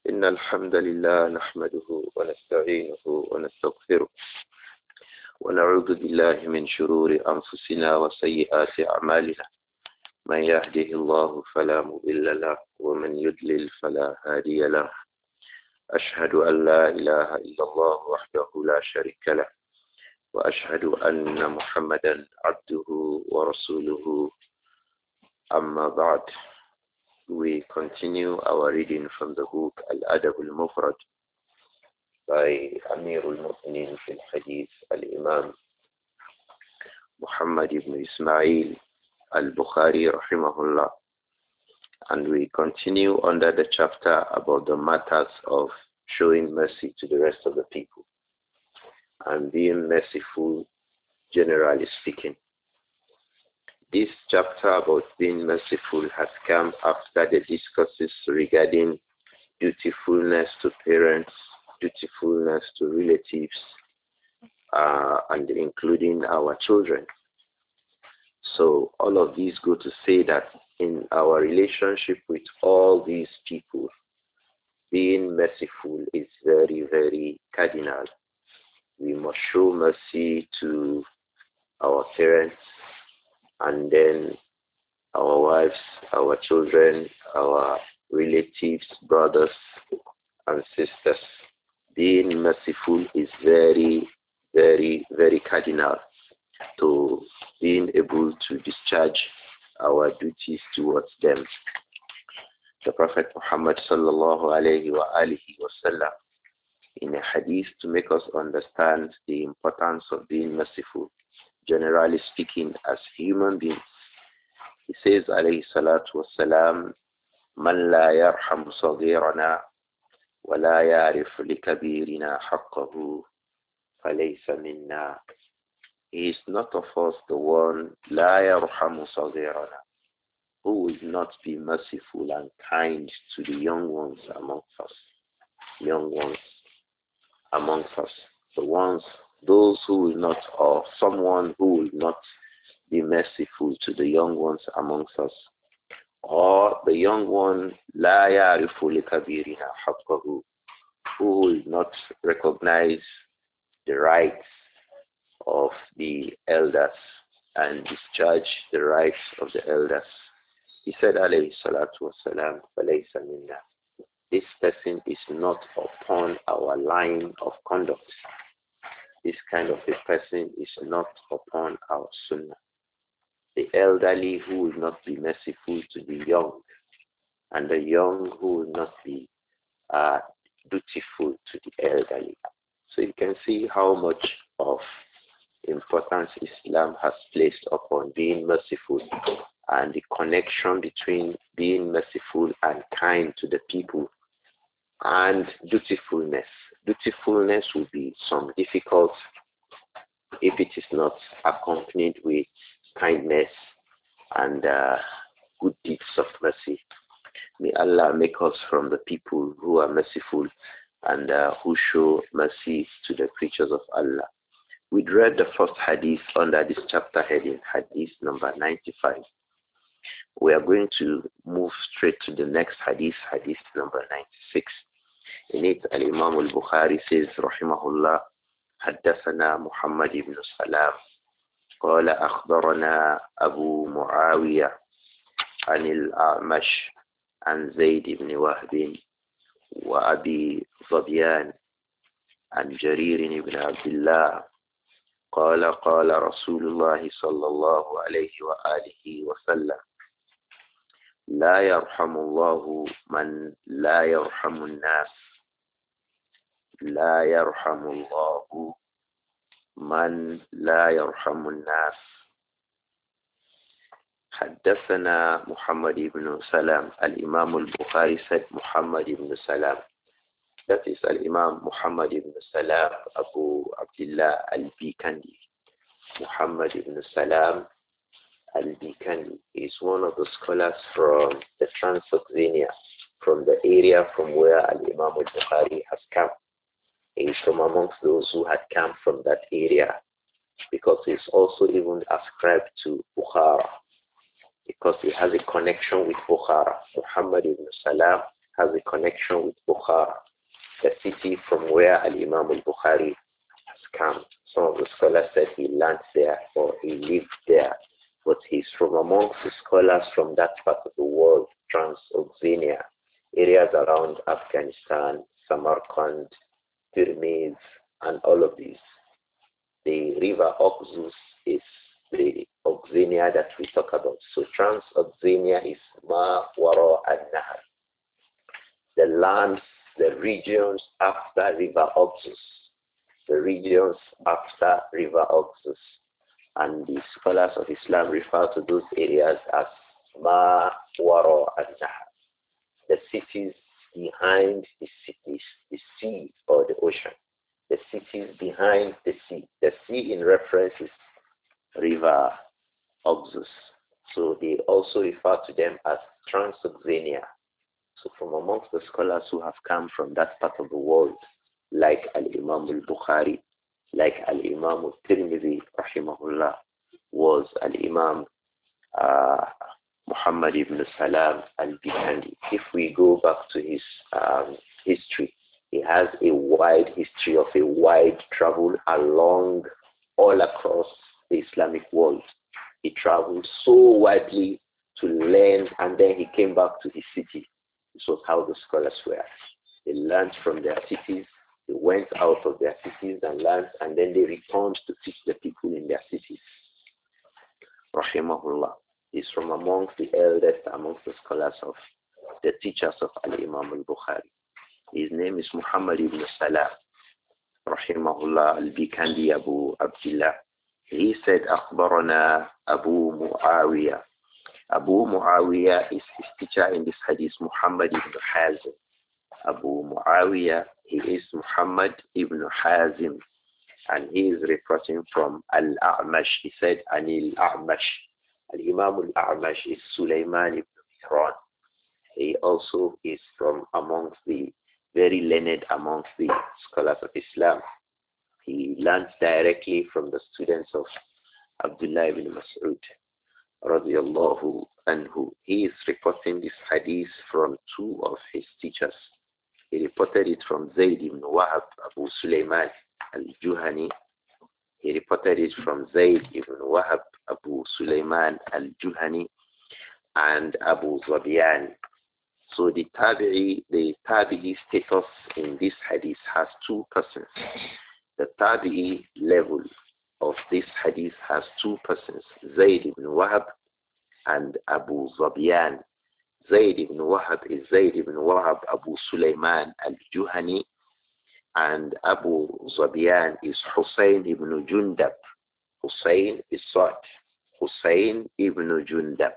إن الحمد لله نحمده ونستعينه ونستغفره ونعوذ بالله من شرور أنفسنا وسيئات أعمالنا من يهده الله فلا مضل له ومن يضلل فلا هادي له أشهد أن لا إله إلا الله وحده لا شريك له وأشهد أن محمدا عبده ورسوله أما بعد. We continue our reading from the book Al-Adab al-Mufrad by Amir al-Mu'minin fil Hadith al-Imam Muhammad ibn Ismail al-Bukhari rahimahullah. And we continue under the chapter about the matters of showing mercy to the rest of the people and being merciful, generally speaking. This chapter about being merciful has come after the discussions regarding dutifulness to parents, dutifulness to relatives, and including our children. So all of these go to say that in our relationship with all these people, being merciful is very, very cardinal. We must show mercy to our parents, and then our wives, our children, our relatives, brothers and sisters. Being merciful is very, very, very cardinal to being able to discharge our duties towards them. The Prophet Muhammad sallallahu alayhi wa alihi wasallam, in a hadith to make us understand the importance of being merciful, generally speaking, as human beings, he says, alayhi salatu wassalam, man la yarham saghirana wa la yarif li kabirina haqqahu falaysa minna. He is not of us the one la yarhamu saghirana, who will not be merciful and kind to the young ones amongst us. Young ones amongst us. Those who will not, or someone who will not be merciful to the young ones amongst us, or the young one la ya'rifu li kabirina haqqahu, who will not recognize the rights of the elders and discharge the rights of the elders. He said, alayhi salatu wasalam, falaysa minna. This person is not upon our line of conduct. This kind of a person is not upon our sunnah. The elderly who will not be merciful to the young, and the young who will not be dutiful to the elderly. So you can see how much of importance Islam has placed upon being merciful and the connection between being merciful and kind to the people and dutifulness. Dutifulness will be some difficult if it is not accompanied with kindness and good deeds of mercy. May Allah make us from the people who are merciful and who show mercy to the creatures of Allah. We read the first hadith under this chapter heading, hadith number 95. We are going to move straight to the next hadith, hadith number 96. In it, Al-Imam al-Bukhari says, rahimahullah, حدثنا محمد بن سلام قال أخبرنا أبو معاوية عن الأعمش عن زيد بن وهب وأبي ظبيان عن جرير بن عبد الله قال قال رسول الله صلى الله عليه وآله وسلم لا يرحم الله من لا يرحم الناس لا يرحم الله من لا يرحم الناس. حدثنا محمد بن سلام. الإمام البخاري said Muhammad ibn Salam. That is Al-Imam Muhammad ibn Salam Abu Abdullah al-Bikandi. Muhammad ibn Salam al-Bikandi is one of the scholars from the Transylvania, from the area from where Al-Imam al-Bukhari has come. He is from amongst those who had come from that area, because he is also even ascribed to Bukhara, because he has a connection with Bukhara. Muhammad ibn Salam has a connection with Bukhara, the city from where Al-Imam al-Bukhari has come. Some of the scholars said he learned there or he lived there, but he's from amongst the scholars from that part of the world, Transoxania, areas around Afghanistan, Samarkand, Tirmiz, and all of these. The river Oxus is the Oxania that we talk about. So Transoxania is Ma Wara al-Nahar, the lands, the regions after river Oxus, the regions after river Oxus. And the scholars of Islam refer to those areas as Ma Wara al-Nahar, the cities behind the sea or the ocean, the cities behind the sea. The sea in reference is river Oxus. So they also refer to them as Transoxania. So from amongst the scholars who have come from that part of the world, like Al-Imam al-Bukhari, like Al-Imam al-Tirmidhi, rahimahullah, was Al-Imam Muhammad ibn Salam al-Bikandi. If we go back to his history, he has a wide history of a wide travel along all across the Islamic world. He traveled so widely to learn, and then he came back to his city. This was how the scholars were. They learned from their cities, they went out of their cities and learned, and then they returned to teach the people in their cities. Rahimahullah is from amongst the eldest amongst the scholars of the teachers of Al-Imam al-Bukhari. His name is Muhammad ibn Salam, Rahimahullah al-Bikandi Abu Abdullah. He said, أخبرنا Abu Muawiyah. Abu Muawiyah is his teacher in this hadith, Muhammad ibn Hazim. Abu Muawiyah, he is Muhammad ibn Hazim, and he is reporting from Al-A'mash. He said, Anil A'mash. Al-Imam Al-A'mash is Sulaiman ibn Mihran. He also is from amongst the very learned amongst the scholars of Islam. He learns directly from the students of Abdullah ibn Mas'ud, radiyallahu anhu. He is reporting this hadith from two of his teachers. He reported it from Zayd ibn Wahab, Abu Sulaiman al-Juhani. He reported it from Zayd ibn Wahab, Abu Sulaiman al-Juhani, and Abu Zabiyan. So the tabi'i status in this hadith has two persons. The tabi'i level of this hadith has two persons, Zayd ibn Wahab and Abu Zabiyan. Zayd ibn Wahab is Zayd ibn Wahab Abu Sulaiman al-Juhani, and Abu Zabiyan is Hussein ibn Jundab. Hussein is Sa'd. Hussein ibn Jundab.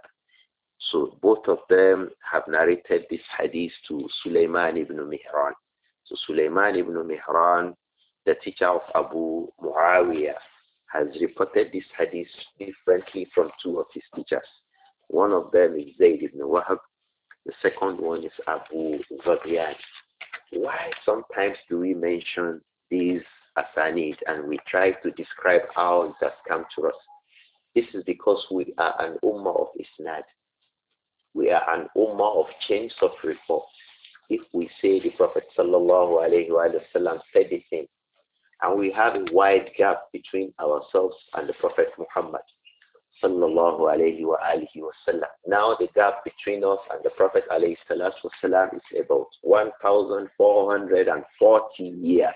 So both of them have narrated this hadith to Sulaiman ibn Mihran. So Sulaiman ibn Mihran, the teacher of Abu Muawiyah, has reported this hadith differently from two of his teachers. One of them is Zayd ibn Wahab. The second one is Abu Zabiyan. Why sometimes do we mention these asanid and we try to describe how it has come to us? This is because we are an ummah of isnad. We are an ummah of chains of report. If we say the Prophet sallallahu alayhi wa sallam said the thing, and we have a wide gap between ourselves and the Prophet Muhammad sallallahu alayhi wa alihi wa sallam. Now the gap between us and the Prophet alayhi salatu wa sallam is about 1,440 years.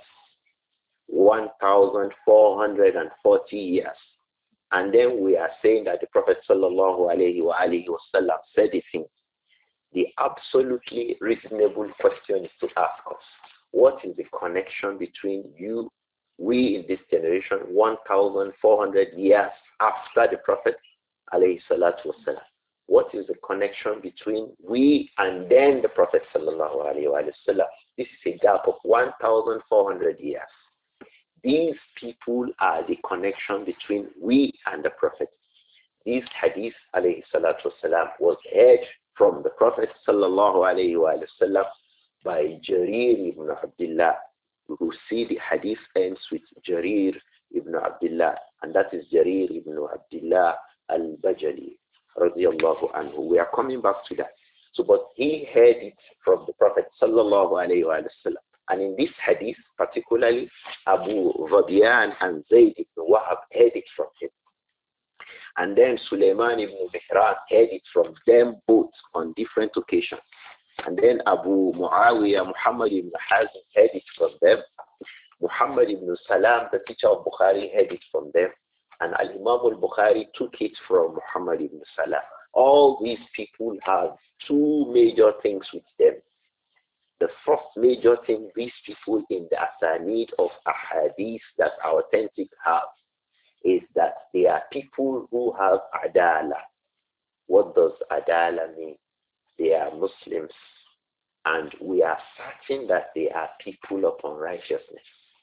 1,440 years. And then we are saying that the Prophet sallallahu alayhi wa alihi wa sallam said the thing. The absolutely reasonable question is to ask us, what is the connection between we in this generation, 1,400 years after the Prophet alayhi salatu wa sallam? What is the connection between we and then the Prophet sallallahu alayhi wa sallam? This is a gap of 1,400 years. These people are the connection between we and the Prophet. This hadith, alayhi salatu wasalam, was heard from the Prophet sallallahu alayhi wa sallam by Jarir ibn Abdullah. We will see the hadith ends with Jarir ibn Abdullah, and that is Jarir ibn Abdullah al-Bajali, radiyallahu anhu. We are coming back to that. So, but he heard it from the Prophet sallallahu alayhi wa sallam. And in this hadith, particularly, Abu Rabian and Zayd ibn Wahab heard it from him. And then Sulaiman ibn Mihran heard it from them both on different occasions. And then Abu Muawiyah, Muhammad ibn Hazm heard it from them. Muhammad ibn Salam, the teacher of Bukhari, heard it from them. And Al-Imam al-Bukhari took it from Muhammad ibn Salam. All these people have two major things with them. The first major thing these people in the asanid of ahadith that are authentic have is that they are people who have adala. What does adala mean? They are Muslims, and we are certain that they are people upon righteousness.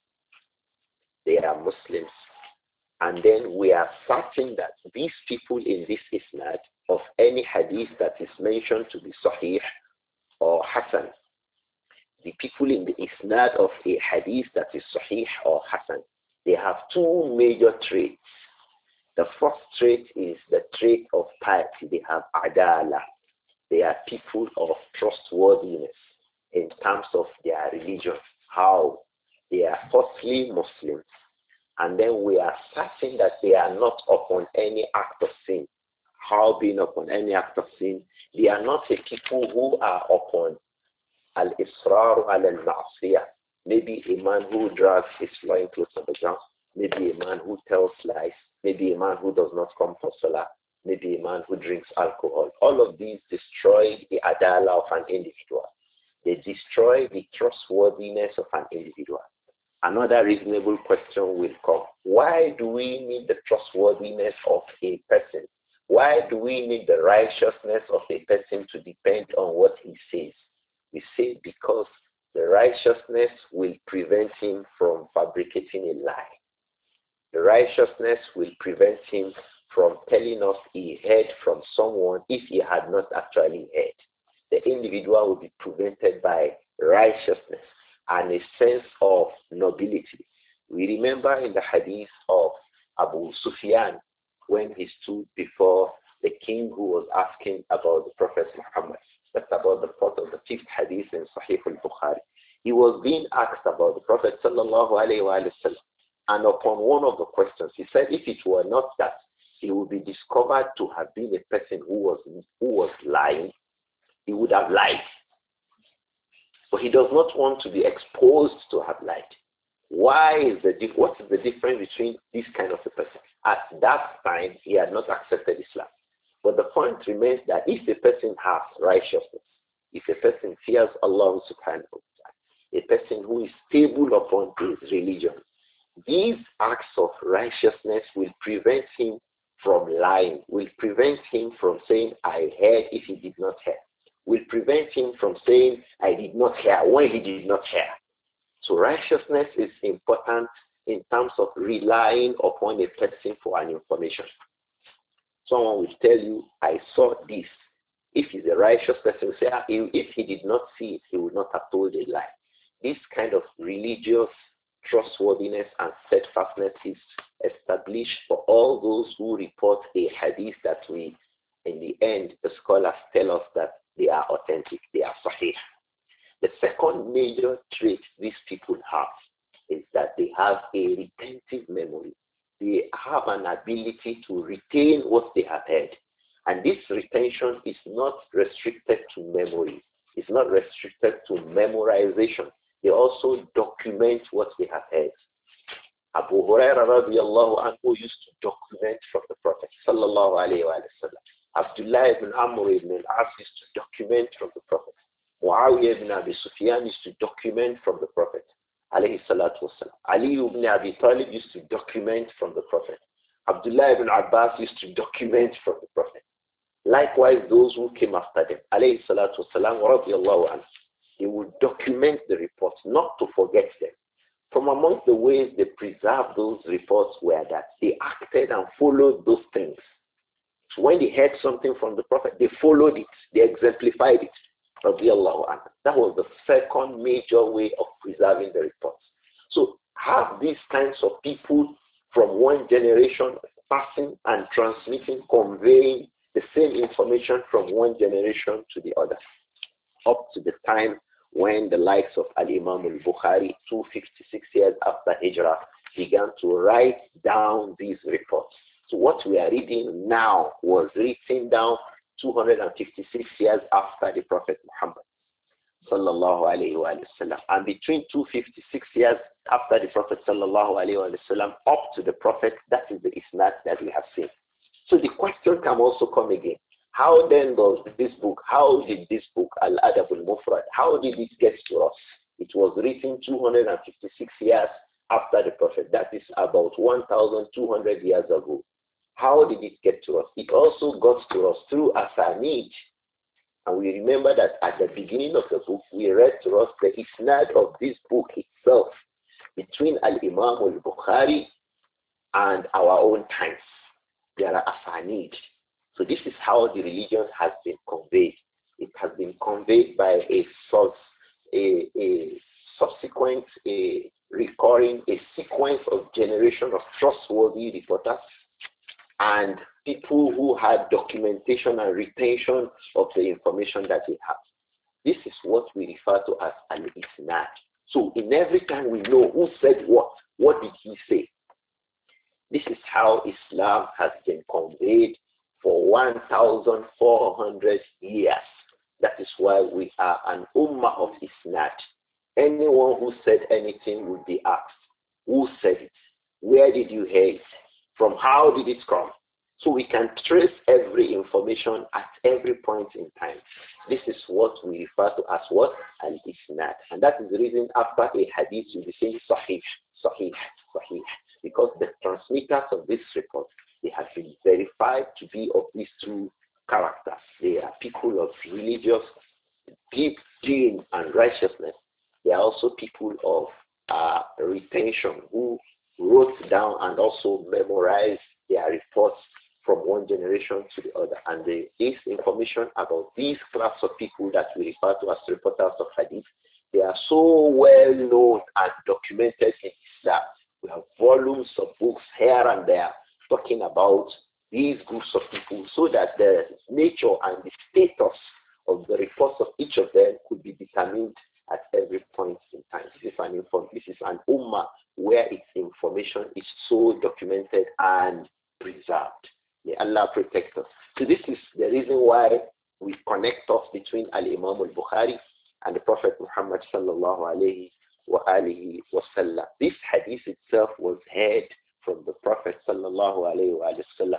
They are Muslims, and then we are certain that these people in this isnad of any hadith that is mentioned to be sahih or hasan, the people in the isnad of a hadith that is sahih or hasan, they have two major traits. The first trait is the trait of piety. They have adala. They are people of trustworthiness in terms of their religion. How? They are firstly Muslims. And then we are certain that they are not upon any act of sin. How being upon any act of sin? They are not a people who are upon al-israr al-ma'asiyah. Maybe a man who drags his loincloth on the ground. Maybe a man who tells lies. Maybe a man who does not come for salah. Maybe a man who drinks alcohol. All of these destroy the adala of an individual. They destroy the trustworthiness of an individual. Another reasonable question will come. Why do we need the trustworthiness of a person? Why do we need the righteousness of a person to depend on what he says? We say because the righteousness will prevent him from fabricating a lie. The righteousness will prevent him from telling us he heard from someone if he had not actually heard. The individual will be prevented by righteousness and a sense of nobility. We remember in the hadith of Abu Sufyan when he stood before the king who was asking about the Prophet Muhammad. That's about the part of the fifth hadith in Sahih al-Bukhari. He was being asked about the Prophet sallallahu alayhi wa sallam. And upon one of the questions, he said if it were not that he would be discovered to have been a person who was lying, he would have lied. But he does not want to be exposed to have lied. What is the difference between this kind of a person? At that time, he had not accepted Islam. But the point remains that if a person has righteousness, if a person fears Allah subhanahu wa ta'ala, a person who is stable upon his religion, these acts of righteousness will prevent him from lying, will prevent him from saying, I heard if he did not hear, will prevent him from saying, I did not hear when he did not hear. So righteousness is important in terms of relying upon a person for an information. Someone will tell you, I saw this. If he's a righteous person, say, if he did not see it, he would not have told a lie. This kind of religious trustworthiness and steadfastness is established for all those who report a hadith that we, in the end, the scholars tell us that they are authentic, they are sahih. The second major trait these people have is that they have a retentive memory. They have an ability to retain what they have heard. And this retention is not restricted to memory. It's not restricted to memorization. They also document what they have heard. Abu Hurairah radiallahu anhu used to document from the Prophet sallallahu alayhi wa sallam. Abdullah ibn Amr ibn al-As used to document from the Prophet. Muawiyah ibn Abi Sufyan used to document from the Prophet alayhi salatu wasalam. Ali ibn Abi Talib used to document from the Prophet. Abdullah ibn Abbas used to document from the Prophet. Likewise, those who came after them, alayhi salatu wasalam radiallahu anhu, they would document the reports, not to forget them. From among the ways they preserved those reports were that they acted and followed those things. So when they heard something from the Prophet, they followed it, they exemplified it. Radiallahu anhu. That was the second major way of preserving the reports. So have these kinds of people from one generation passing and transmitting, conveying the same information from one generation to the other, up to the time when the likes of Al-Imam al-Bukhari, 256 years after Hijrah, began to write down these reports. So what we are reading now was written down 256 years after the Prophet Muhammad sallallahu alayhi wa sallam. And between 256 years after the Prophet sallallahu alayhi wa sallam up to the Prophet, that is the isnad that we have seen. So the question can also come again. How then does this book, how did this book, Al-Adab al-Mufrad, how did it get to us? It was written 256 years after the Prophet. That is about 1,200 years ago. How did it get to us? It also got to us through Asanid. And we remember that at the beginning of the book, we read to us the isnad of this book itself between Al-Imam al-Bukhari and our own times. There are Asanid. So this is how the religion has been conveyed. It has been conveyed by a subsequent, recurring, a sequence of generation of trustworthy reporters and people who had documentation and retention of the information that they have. This is what we refer to as al-isnad. So in every time we know who said what did he say? This is how Islam has been conveyed for 1,400 years. That is why we are an ummah of isnad. Anyone who said anything would be asked, who said it? Where did you hear it? From how did it come? So we can trace every information at every point in time. This is what we refer to as what? Al-Isnad. And that is the reason after a hadith you will be saying Sahih, Sahih, Sahih. Because the transmitters of this report, they have been verified to be of these two characters. They are people of religious, deep deen and righteousness. They are also people of retention who wrote down and also memorized their reports from one generation to the other. And this information about these class of people that we refer to as reporters of hadith, they are so well known and documented in Islam. We have volumes of books here and there talking about these groups of people so that the nature and the status of the reports of each of them could be determined at every point in time. This is an ummah where its information is so documented and preserved. May Allah protect us. So this is the reason why we connect us between Al-Imam al-Bukhari and the Prophet Muhammad sallallahu alayhi wa alihi wa sallam. This hadith itself was heard from the Prophet sallallahu alayhi wa sallam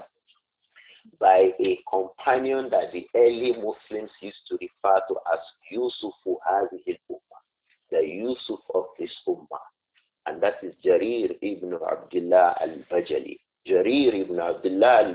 by a companion that the early Muslims used to refer to as Yusufu Hadhihi al-Ummah, the Yusuf of this Ummah. And that is Jarir ibn Abdullah al-Bajali. Jarir ibn Abdullah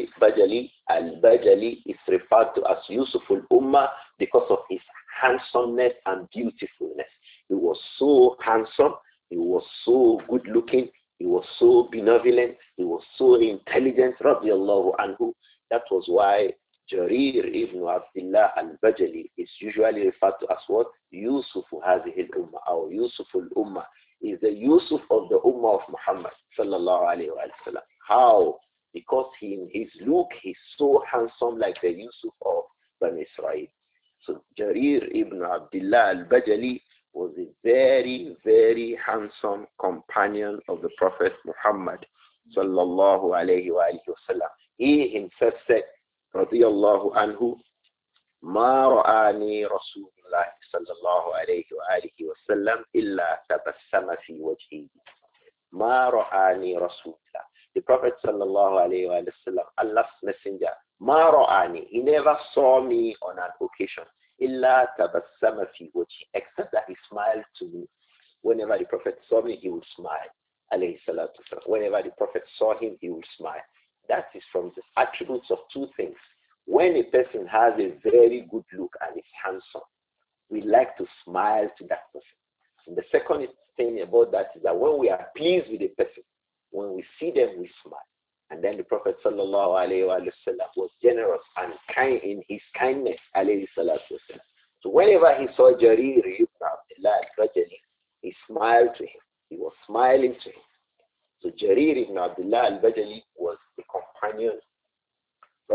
al-Bajali is referred to as Yusuf al-Ummah because of his handsomeness and beautifulness. He was so handsome, he was so good looking, he was so benevolent, he was so intelligent, radiallahu anhu. That was why Jarir ibn Abdullah al-Bajali is usually referred to as what? Yusuf Hadhihi al-Ummah, or Yusuf al-Ummah. Is the Yusuf of the Ummah of Muhammad sallallahu alayhi wa sallam. How? Because in his look, he's so handsome like the Yusuf of Bani Israel. So Jarir ibn Abdullah al-Bajali was a very, very handsome companion of the Prophet Muhammad sallallahu alayhi wa sallam. He himself said, radiyallahu anhu, ما رآني رسول الله صلى الله عليه وآله وسلم إلا تبسم في وجهه. ما رآني رسول الله. The Prophet sallallahu alayhi wa sallam, Allah's messenger, ما رآني. He never saw me on an occasion. إلا تبسم في وجهه. Except that he smiled to me. Whenever the Prophet saw me, he would smile. Alayhi salatu wasalam. Whenever the Prophet saw him, he would smile. That is from the attributes of two things. When a person has a very good look and is handsome, we like to smile to that person. And the second thing about that is that when we are pleased with a person, when we see them, we smile. And then the Prophet sallallahu alayhi wa sallam was generous and kind in his kindness, alayhi salatu wasalam. So whenever he saw Jarir ibn Abdullah al-Bajali, he smiled to him. He was smiling to him. So Jarir ibn Abdullah al-Bajali was a companion,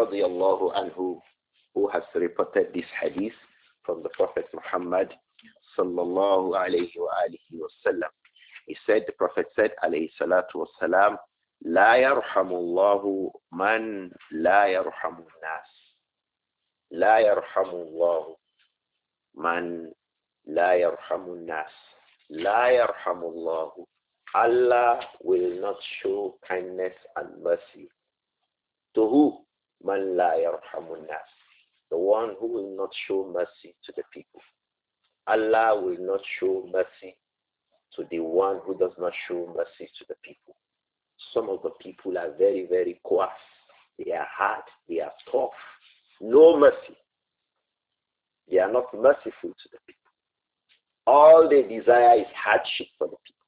radiallahu anhu, who has reported this hadith from the Prophet Muhammad sallallahu alayhi wa alihi wasallam. He said, the Prophet said, alayhi salatu wasalam, لا يرحم الله من لا يرحم الناس. لا يرحم الله من لا يرحم الناس. لا يرحم الله. Allah will not show kindness and mercy. To who? Man la yarhamun nas. The one who will not show mercy to the people. Allah will not show mercy to the one who does not show mercy to the people. Some of the people are very, very coarse. They are hard. They are tough. No mercy. They are not merciful to the people. All they desire is hardship for the people.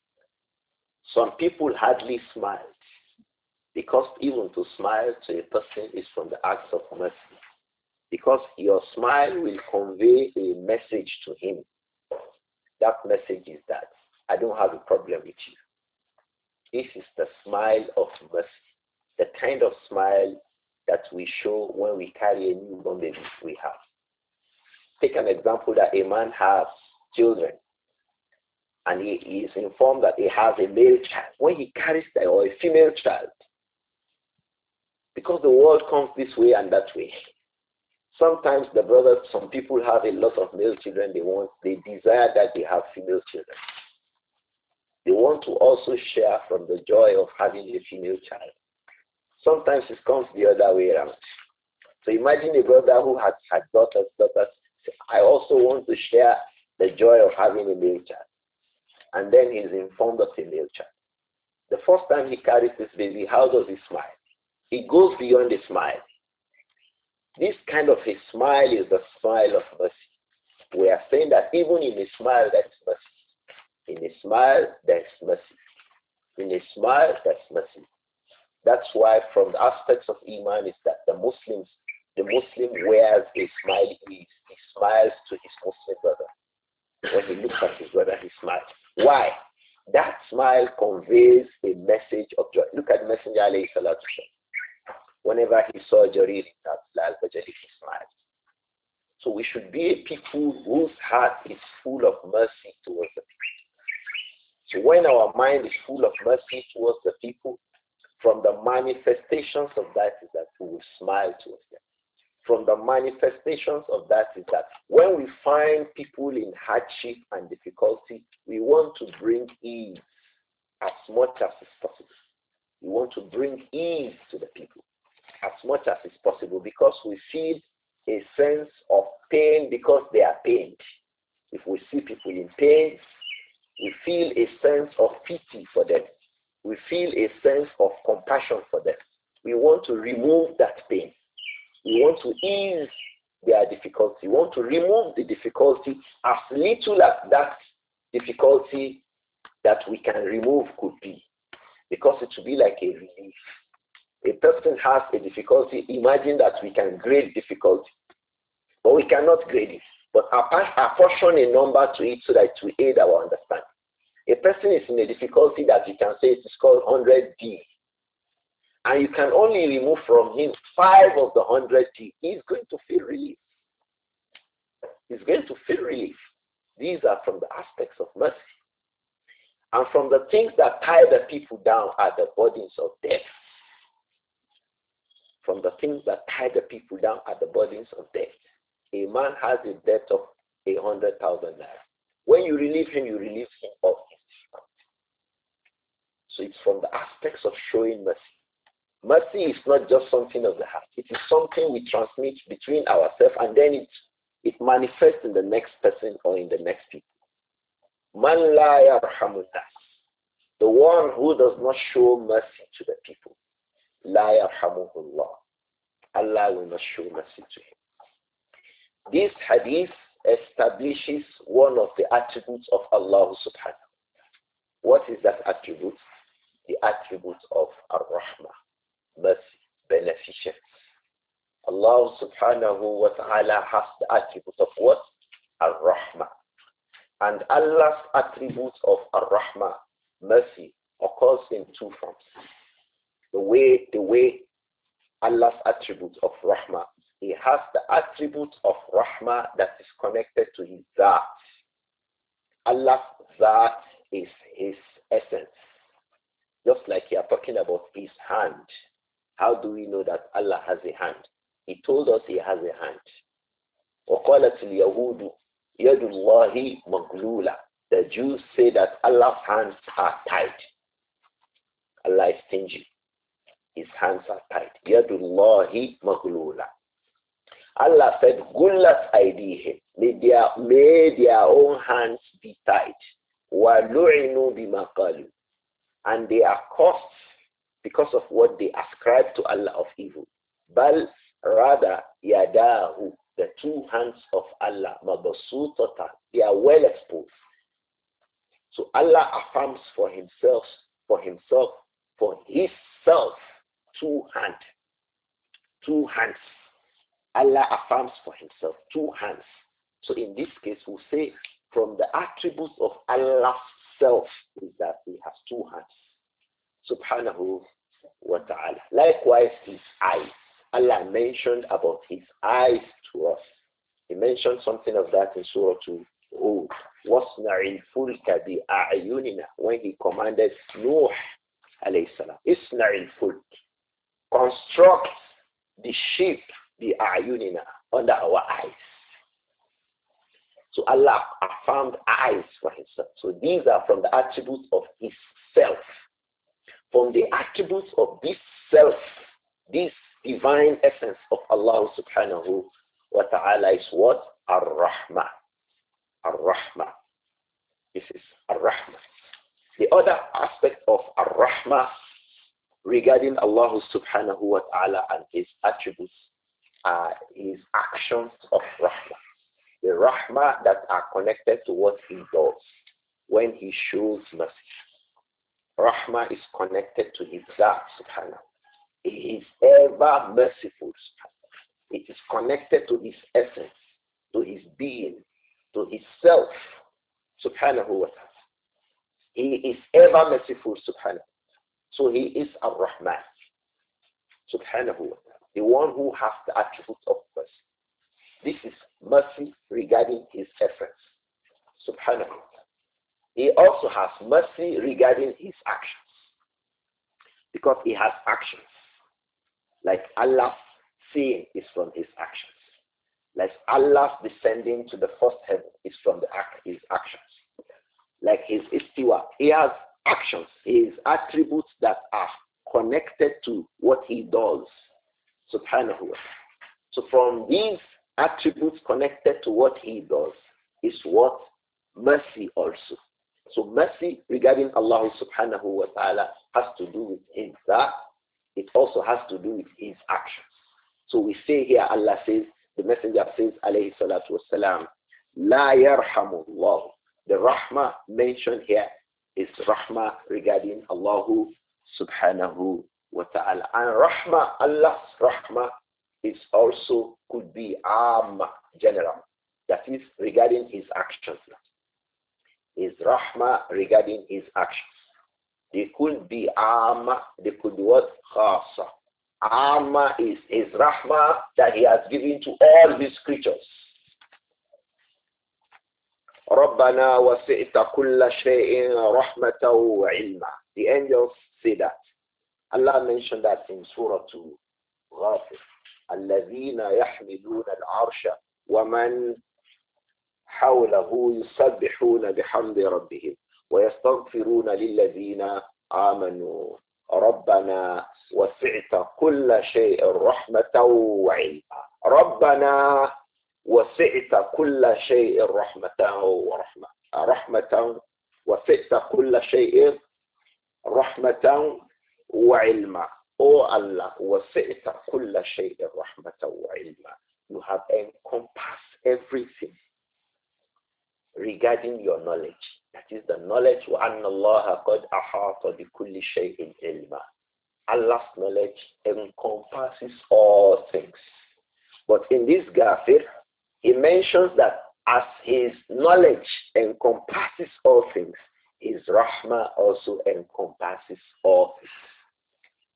Some people hardly smile, because even to smile to a person is from the acts of mercy. Because your smile will convey a message to him. That message is that I don't have a problem with you. This is the smile of mercy. The kind of smile that we show when we carry a newborn baby we have. Take an example that a man has children, and he is informed that he has a male child. When he carries that, or a female child, because the world comes this way and that way. Sometimes the brothers, some people have a lot of male children. They desire that they have female children. They want to also share from the joy of having a female child. Sometimes it comes the other way around. So imagine a brother who had daughters. I also want to share the joy of having a male child. And then he's informed of a male child. The first time he carries this baby, how does he smile? He goes beyond a smile. This kind of a smile is the smile of mercy. We are saying that even in a smile, there's mercy. In a smile, there's mercy. In a smile, there's mercy. That's why from the aspects of Iman is that the Muslim wears a smile. He smiles to his Muslim brother. When he looks at his brother, he smiles. Why? That smile conveys a message of joy. Look at Messenger alayhi salatu. Whenever he saw Jarir al-Bajali, he smiled. So we should be a people whose heart is full of mercy towards the people. So when our mind is full of mercy towards the people, from the manifestations of that is that we will smile towards them. From the manifestations of that is that when we find people in hardship and difficulty, we want to bring ease as much as is possible. We want to bring ease to the people as much as is possible, because we feel a sense of pain because they are pained. If we see people in pain, we feel a sense of pity for them. We feel a sense of compassion for them. We want to remove that pain. We want to ease their difficulty. We want to remove the difficulty as little as that difficulty that we can remove could be, because it should be like a relief. A person has a difficulty. Imagine that we can grade difficulty, but we cannot grade it. But apportion a number to it so that it will aid our understanding. A person is in a difficulty that you can say it is called 100D. And you can only remove from him 5 of the 100D. He's going to feel relief. He's going to feel relief. These are from the aspects of mercy. And from the things that tie the people down are the burdens of death. From the things that tie the people down are the burdens of death. A man has a debt of 100,000 naira. When you relieve him, you relieve him of his difficulty. So it's from the aspects of showing mercy. Mercy is not just something of the heart. It is something we transmit between ourselves, and then it manifests in the next person or in the next people. Man la yarhamun nas. The one who does not show mercy to the people. La yarhamuhullah. Allah will not show mercy to him. This hadith establishes one of the attributes of Allah subhanahu. What is that attribute? The attribute of ar-Rahmah, mercy, beneficence. Allah subhanahu wa ta'ala has the attribute of what? Ar-Rahmah. And Allah's attribute of ar-Rahmah, mercy, occurs in 2 forms. The way Allah's attribute of rahmah. He has the attribute of rahmah that is connected to his Zat. Allah's Zat is his essence. Just like you are talking about his hand. How do we know that Allah has a hand? He told us he has a hand. وَقَالَتِ الْيَهُودُ يَدُ اللَّهِ مَغْلُولَةً. The Jews say that Allah's hands are tied. Allah is stingy. His hands are tied. يَدُ اللَّهِ مَغْلُولَةً. Allah said, "Gullat aydihim." May their own hands be tied. وَلُعِنُوا بِمَا قَالُوا. And they are cursed because of what they ascribe to Allah of evil. Bal, rather, yadahu, the two hands of Allah, mabasutatan, they are well exposed. So Allah affirms for himself, for his self, two hands. Two hands. Allah affirms for himself two hands. So in this case, we'll say from the attributes of Allah's self is that he has two hands. Subhanahu wa ta'ala. Likewise, his eyes. Allah mentioned about his eyes to us. He mentioned something of that in Surah 2. وَاصْنَعِ الْفُلْكَ بِأَعْيُنِنَا, when he commanded Nuh alayhi salam. إِصْنَعِ الْفُلْكَ. Construct the ship بِأَعْيُنِنَا, under our eyes. So Allah affirmed eyes for himself. So these are from the attributes of his self. From the attributes of this self, this divine essence of Allah subhanahu wa ta'ala is what? Ar-Rahmah. Ar-Rahmah. This is Ar-Rahmah. The other aspect of Ar-Rahmah regarding Allah subhanahu wa ta'ala and his attributes are his actions of Rahmah. The Rahmah that are connected to what he does when he shows mercy. Rahmah is connected to his Zat subhanahu. He is ever merciful subhanahu. It is connected to his essence, to his being, to his self subhanahu wa ta'ala. He is ever merciful subhanahu. So he is Ar-Rahman subhanahu wa ta'ala, the one who has the attributes of mercy. This is mercy regarding his essence subhanahu wa ta'ala. He also has mercy regarding his actions, because he has actions. Like Allah's seeing is from his actions. Like Allah's descending to the first heaven is from his actions. Like his istiwa, he has actions, his attributes that are connected to what he does, subhanahu wa ta'ala. So from these attributes connected to what he does is what? Mercy also. So mercy regarding Allah subhanahu wa ta'ala has to do with his Zat. It also has to do with his actions. So we say here, Allah says, the messenger says, alayhi salatu wasalam, La yarhamullah. The rahmah mentioned here is rahmah regarding Allah subhanahu wa ta'ala. And rahmah, Allah's rahmah is also could be general. That is regarding his actions. His rahmah regarding his actions. They could be they could be what? Khasa. Is his rahmah that he has given to all his creatures. رَبَّنَا وَسِعْتَ كُلَّ شَيْءٍ رَحْمَةً وَعِلْمًا. The angels say that. Allah mentioned that in Surah 2, Ghafir. الَّذِينَ يَحْمِلُونَ الْعَرْشَ وَمَنْ حَوْلَهُ يُسَبِّحُونَ بِحَمْدِ رَبِّهِمْ وَيَسْتَغْفِرُونَ لِلَّذِينَ آمَنُوا رَبَّنَا وَسِعْتَ كُلَّ شَيْءٍ رَحْمَةً وَعِلْمًا. رَبَّنَا وَسِعْتَ كُلَّ شَيْءٍ رَحْمَةً وَسِعْتَ كُلَّ شَيْءٍ رَحْمَةً وَعِلْمًا. O Allah, وَسِعْتَ كُلَّ شَيْءٍ رَحْمَةً وَعِلْمًا. You have encompassed everything regarding your knowledge. That is the knowledge وَأَنَّ اللَّهَ قَدْ أَحَاطَ بِكُلِّ شَيْءٍ عِلْمًا. Allah's knowledge encompasses all things. But in this Ghafir, he mentions that as his knowledge encompasses all things, his rahmah also encompasses all things.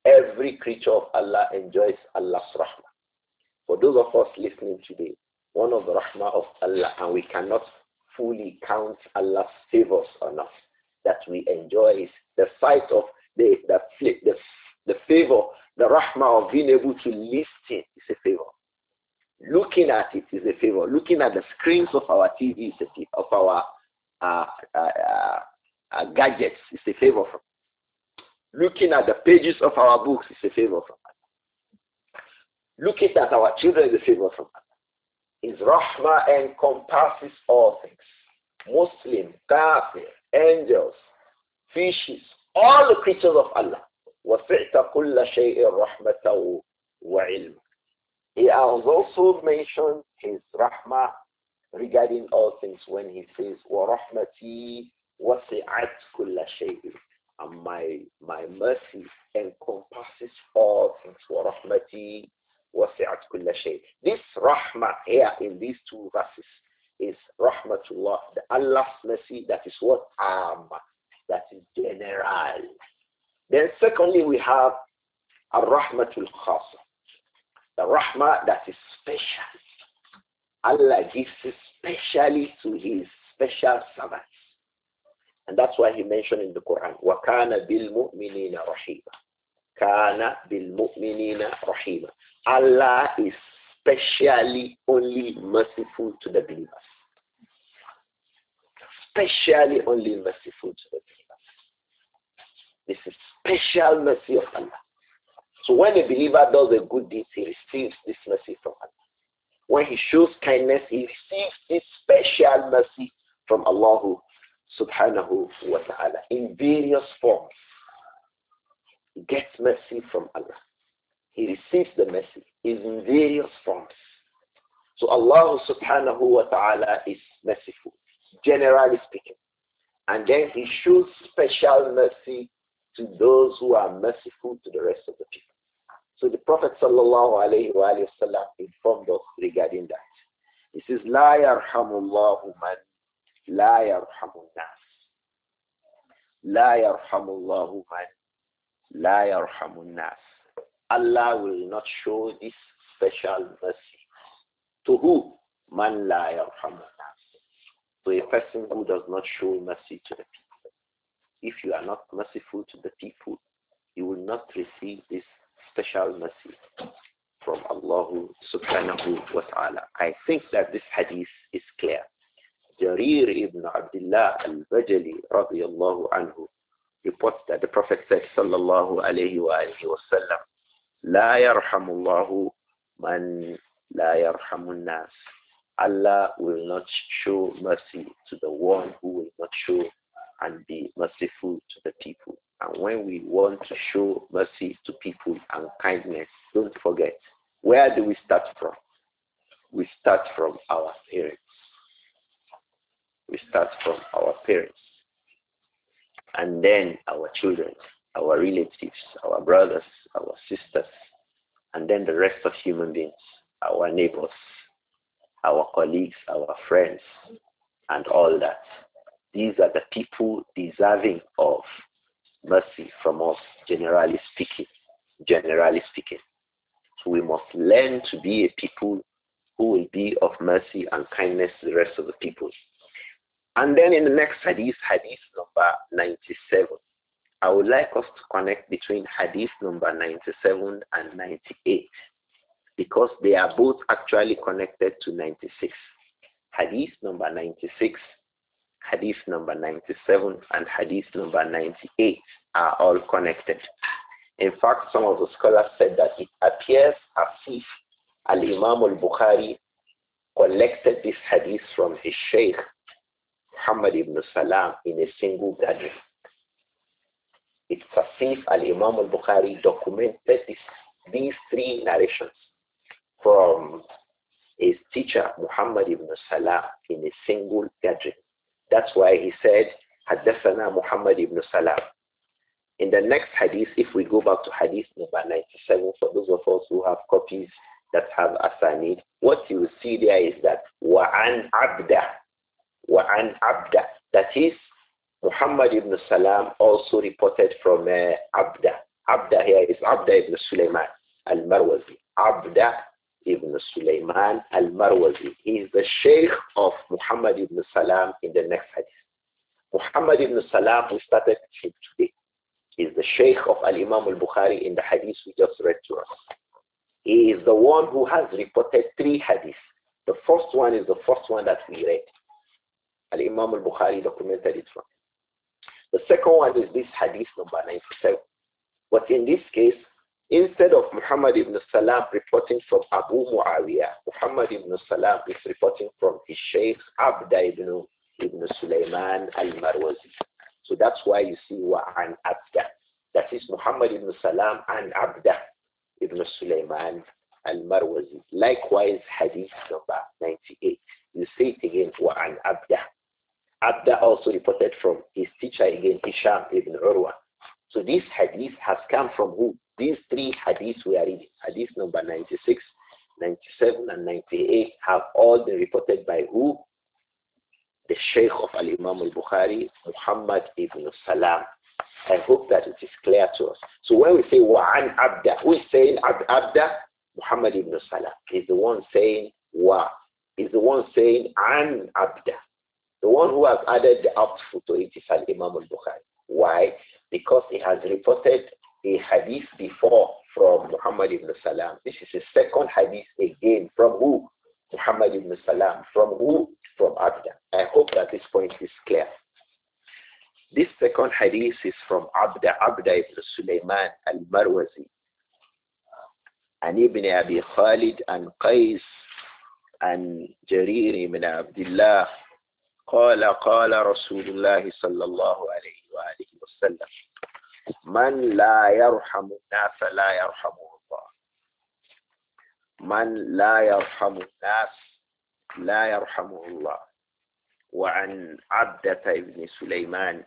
Every creature of Allah enjoys Allah's rahmah. For those of us listening today, one of the rahmah of Allah, and we cannot fully count Allah's favors on us that we enjoy, is the sight of the favor, the rahmah of being able to listen is a favor. Looking at it is a favor. Looking at the screens of our TV is a favor. Of our gadgets is a favor from. Looking at the pages of our books is a favor from us. Looking at our children is a favor from us. His rahmah encompasses all things. Muslim, kafir, angels, fishes, all the creatures of Allah. وَفِعْتَ كُلَّ شَيْءٍ رَحْمَةً وَعِلْمًا. He has also mentioned his rahmah regarding all things when he says, وَرَحْمَتِي وَسِعَتْ كُلَّ شَيْءٍ. And my mercy encompasses all things. وَرَحْمَتِي وَسِعَتْ كُلَّ شَيْءٍ. This rahmah here in these two verses is rahmatullah, the Allah's mercy that is what? That is general. Then secondly we have ar-rahmatul khasa, the rahmah that is special. Allah gives it specially to his special servants. And that's why he mentioned in the Quran, وَكَانَ بِالْمُؤْمِنِينَ رَحِيمًا. كَانَ بِالْمُؤْمِنِينَ رَحِيمًا. Allah is specially only merciful to the believers. Specially only merciful to the believers. This is special mercy of Allah. So when a believer does a good deed, he receives this mercy from Allah. When he shows kindness, he receives this special mercy from Allah subhanahu wa ta'ala in various forms. He gets mercy from Allah. He receives the mercy in various forms. So Allah subhanahu wa ta'ala is merciful, generally speaking. And then he shows special mercy to those who are merciful to the rest of the people. So the Prophet sallallahu alayhi wa sallam informed us regarding that. He says, لا يرحم الله من لا يرحم الناس. لا يرحم الله من لا يرحم الناس. Allah will not show this special mercy. To who? Man la yarhamu nas. To a person who does not show mercy to the people. If you are not merciful to the people, you will not receive this special mercy from Allah subhanahu wa ta'ala. I think that this hadith is clear. Jarir ibn Abdullah al-Bajali radiyallahu anhu reports that the Prophet said sallallahu alayhi wa alihi wa sallam, لا يرحم الله من لا يرحم الناس. Allah will not show mercy to the one who will not show and be merciful to the people. And when we want to show mercy to people and kindness, don't forget, where do we start from? We start from our parents. We start from our parents. And then our children, our relatives, our brothers, our sisters, and then the rest of human beings, our neighbors, our colleagues, our friends, and all that. These are the people deserving of mercy from us, generally speaking. Generally speaking. So we must learn to be a people who will be of mercy and kindness to the rest of the people. And then in the next hadith, hadith number 97, I would like us to connect between hadith number 97 and 98 because they are both actually connected to 96. Hadith number 96, hadith number 97, and hadith number 98 are all connected. In fact, some of the scholars said that it appears as if Al-Imam al-Bukhari collected this hadith from his sheikh, Muhammad ibn Salam, in a single gathering. It's as if Al-Imam al-Bukhari documented these three narrations from his teacher, Muhammad ibn Salam, in a single gathering. That's why he said, Haddathana Muhammad ibn Salam. In the next hadith, if we go back to hadith number 97, for those of us who have copies that have asanid, what you will see there is that Wa'an Abda. Wa'an Abda. That is, Muhammad ibn Salam also reported from Abda. Abda here is Abda ibn Sulaiman al-Marwazi. Abda ibn Sulaiman al-Marwazi. He is the Sheikh of Muhammad ibn Salam in the next hadith. Muhammad ibn Salam, we started him today, is the Sheikh of Al-Imam al-Bukhari in the hadith we just read to us. He is the one who has reported 3 hadiths. The first one is the first one that we read. Al-Imam al-Bukhari documented it from him. The second one is this hadith number 97. But in this case, instead of Muhammad ibn Salam reporting from Abu Muawiyah, Muhammad ibn Salam is reporting from his Sheikh Abda ibn Sulaiman al-Marwazi. So that's why you see Wa'an Abda. That is Muhammad ibn Salam and Abda ibn Sulaiman al-Marwazi. Likewise, hadith number 98. You see it again, Wa'an Abda. Abda also reported from his teacher again, Hisham ibn Urwa. So this hadith has come from who? These 3 hadiths we are reading. Hadith number 96, 97, and 98 have all been reported by who? The Sheikh of Al-Imam al-Bukhari, Muhammad ibn Salam. I hope that it is clear to us. So when we say Wa'an Abda, who is saying Abda? Muhammad ibn Salam is the one saying Wa. Is the one saying An Abda. The one who has added the outfit to it is Al-Imam al-Bukhari. Why? Because he has reported a hadith before from Muhammad ibn Salam. This is a second hadith again from who? Muhammad ibn Salam. From who? From Abda. I hope that this point is clear. This second hadith is from Abda ibn Sulaiman al-Marwazi. And Ibn Abi Khalid and Qais and Jarir ibn Abdullah قال قال رسول الله صلى الله عليه وآله وسلم من لا يرحم الناس لا يرحمه الله من لا يرحم الناس لا يرحمه الله. وعن عبدة بن سليمان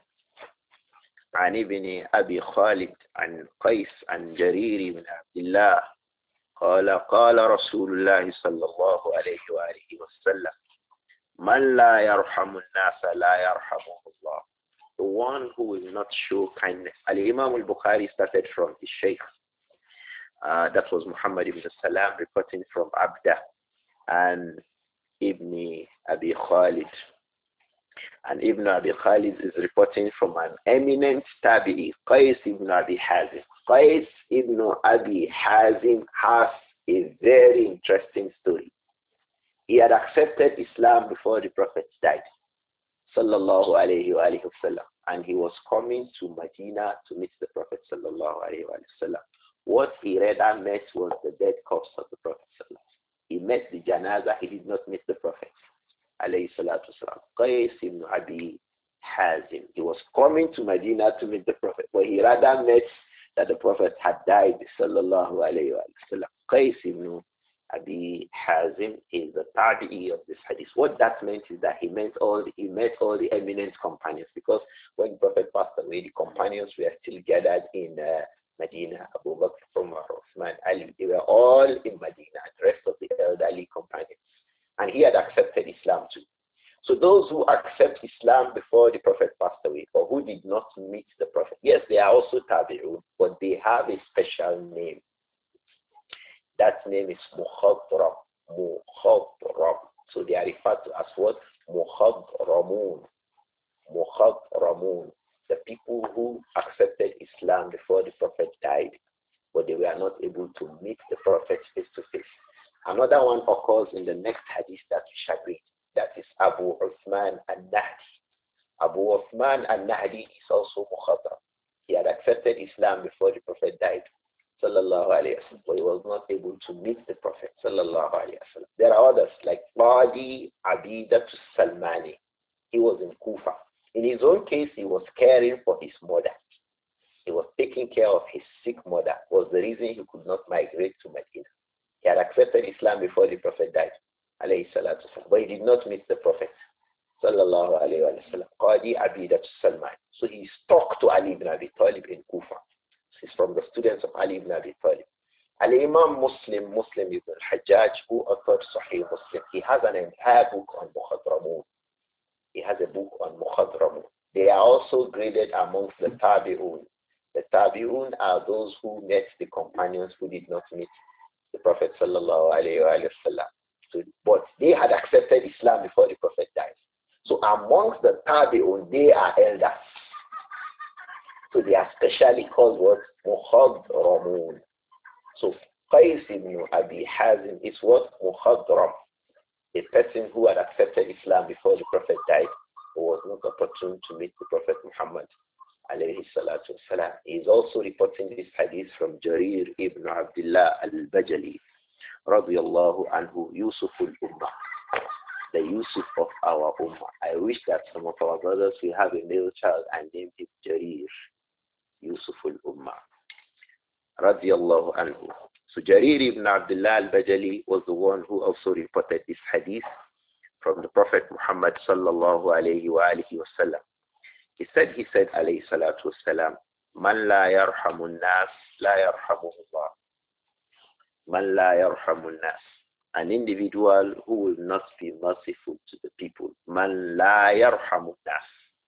عن ابن أبي خالد عن قيس عن جرير بن عبد الله قال قال رسول الله صلى الله عليه وآله وسلم من لا يرحم الناس لا يرحمه الله. The one who will not show kindness. Al-Imam al-Bukhari started from his Shaykh. That was Muhammad ibn Salam reporting from Abda and Ibn Abi Khalid. And Ibn Abi Khalid is reporting from an eminent tabi'i, Qais ibn Abi Hazim. Qais ibn Abi Hazim has a very interesting story. He had accepted Islam before the Prophet died, sallallahu alayhi wa sallam, and he was coming to Medina to meet the Prophet, sallallahu alayhi wa sallam. What he rather met was the dead corpse of the Prophet, sallallahu. He met the janaza, he did not meet the Prophet, alayhi salatu wasalam. Qais ibn Abi Hazim. He was coming to Medina to meet the Prophet, but he rather met that the Prophet had died, sallallahu alayhi wa sallam. Qais ibn Abi Hazim is the tabi'i of this hadith. What that meant is that he met all the eminent companions, because when the Prophet passed away, the companions were still gathered in Medina. Abu Bakr, Umar, Uthman, Ali, they were all in Medina, and the rest of the elderly companions. And he had accepted Islam too. So those who accept Islam before the Prophet passed away, or who did not meet the Prophet, yes, they are also tabi'un, but they have a special name. That name is Mukhadram. Mukhadram. So they are referred to as what? Mukhadramun. Mukhadramun. The people who accepted Islam before the Prophet died, but they were not able to meet the Prophet face to face. Another one occurs in the next hadith that we shall read. That is Abu Uthman al-Nahdi. Abu Uthman al-Nahdi is also Mukhadram. He had accepted Islam before the Prophet died, sallallahu alayhi wa sallam, but he was not able to meet the Prophet, sallallahu alayhi wa sallam. There are others like Qadi Abidat Salmani. He was in Kufa. In his own case, he was caring for his mother. He was taking care of his sick mother. Was the reason he could not migrate to Medina. He had accepted Islam before the Prophet died, alayhi salatu wasalam, but he did not meet the Prophet, sallallahu alayhi wa sallam. Qadi Abidat Salmani. So he stuck to Ali ibn Abi Talib in Kufa. He's from the students of Ali ibn Abi Talib. Al-Imam Muslim ibn al-Hajjaj, who authored Sahih Muslim, he has an entire book on Mukhadramun. He has a book on Mukhadramun. They are also graded amongst the Tabi'un. The Tabi'un are those who met the companions who did not meet the Prophet sallallahu alayhi wa sallam. So, but they had accepted Islam before the Prophet died. So amongst the Tabi'un, they are elders. So they are specially called what? Muhadramun. So Qais ibn Abi Hazim is what? Muhadram. A person who had accepted Islam before the Prophet died, who was not opportune to meet the Prophet Muhammad alayhi salatu wasalam. He is also reporting this hadith from Jarir ibn Abdullah al-Bajali radiyallahu anhu, Yusuf al-Ummah, the Yusuf of our Ummah. I wish that some of our brothers will have a male child and name him Jarir, Yusuf al-Ummah radiyallahu anhu. So Jarir ibn Abdullah al-Bajali was the one who also reported this hadith from the Prophet Muhammad sallallahu alayhi wa alihi wa sallam. He said alayhi salatu wassalam, Man la yarhamun nas, la yarhamuhu Allah. Man la yarhamun nas. An individual who will not be merciful to the people. Man la yarhamun nas.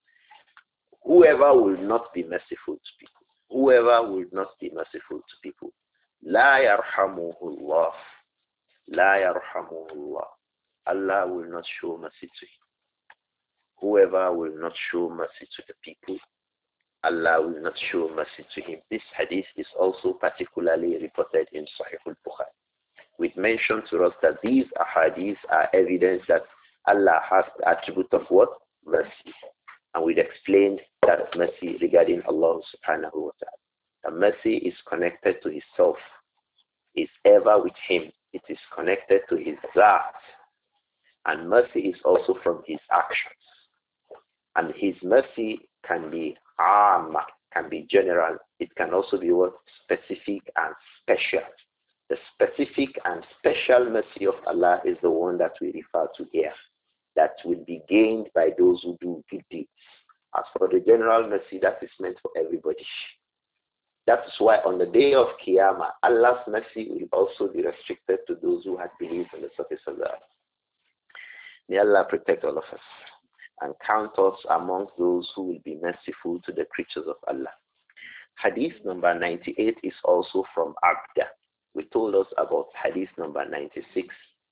Whoever will not be merciful to people. Whoever will not be merciful to people. La yarhamuhu Allah. La yarhamuhu Allah. Allah will not show mercy to him. Whoever will not show mercy to the people, Allah will not show mercy to him. This hadith is also particularly reported in Sahih al-Bukhari. We've mentioned to us that these ahadiths are evidence that Allah has the attribute of what? Mercy. And we've explained that mercy regarding Allah subhanahu wa ta'ala. The mercy is connected to his self. It's ever with him. It is connected to his zat. And mercy is also from his actions. And his mercy can be can be general. It can also be what? Specific and special. The specific and special mercy of Allah is the one that we refer to here. That will be gained by those who do good deeds. As for the general mercy, that is meant for everybody. That's why on the day of Qiyamah, Allah's mercy will also be restricted to those who had believed on the surface of the earth. May Allah protect all of us and count us amongst those who will be merciful to the creatures of Allah. Hadith number 98 is also from Abda. We told us about hadith number 96,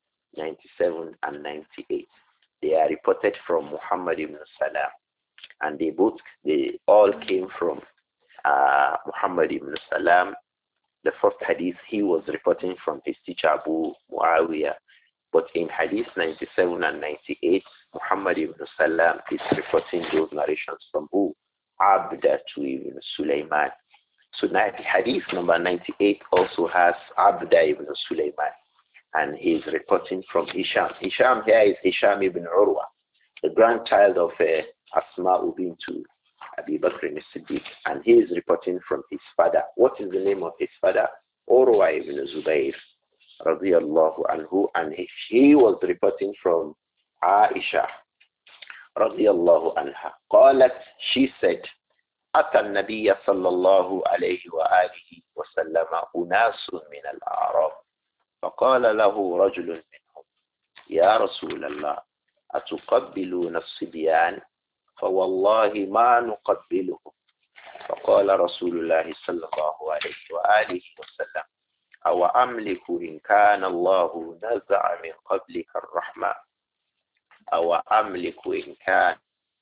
97, and 98. They are reported from Muhammad ibn Salam. And they all came from Muhammad ibn Salam. The first hadith he was reporting from his teacher Abu Muawiyah. But in hadith 97 and 98, Muhammad ibn Salam is reporting those narrations from who? Abda ibn Sulaiman. So hadith number 98 also has Abda ibn Sulaiman. And he is reporting from Hisham. Hisham here is Hisham ibn Urwa, the grandchild of Asma bint Abi Bakr as-Siddiq. And he is reporting from his father. What is the name of his father? Urwa ibn Zubayr radiyallahu anhu. And he was reporting from Aisha radiyallahu anha. قالت, she said, أتى النبي صلى الله عليه وآله وسلم أناس من الأعراب فقال له رجل منهم يا رسول الله أتقبلون الصبيان فوالله ما نقبلهم فقال رسول الله صلى الله عليه وآله وسلم أو أملك إن كان الله نزع من قبلك الرحمة أو أملك إن كان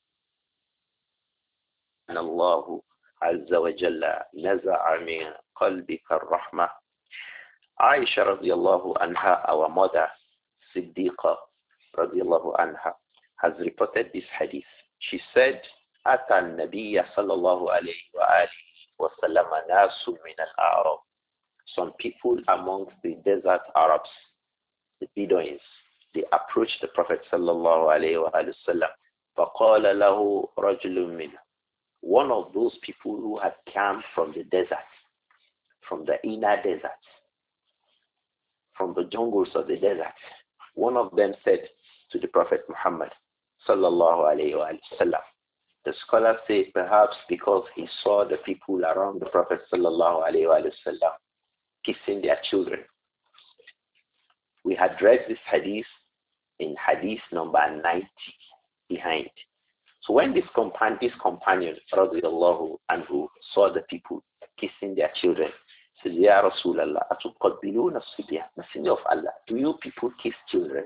الله عز وجل نزع من قلبك الرحمة. Aisha radiallahu anha, our mother, Siddiqa radiallahu anha, has reported this hadith. She said, أتى النبي صلى الله عليه وآله وسلم ناس من الأعراب. Some people amongst the desert Arabs, the Bedouins, they approached the Prophet صلى الله عليه وآله وسلم. فقال له رجل منهم. One of those people who had come from the desert, from the inner desert, from the jungles of the desert, one of them said to the Prophet Muhammad sallallahu alayhi wa sallam. The scholars say perhaps because he saw the people around the Prophet sallallahu alayhi wa sallam kissing their children. We had read this hadith in hadith number 90 behind. So when this companion radiallahu anhu saw the people, kissing their children. Says, Ya Rasulallah, atuqabbiluna as-sibyan. Messenger of Allah, do you people kiss children?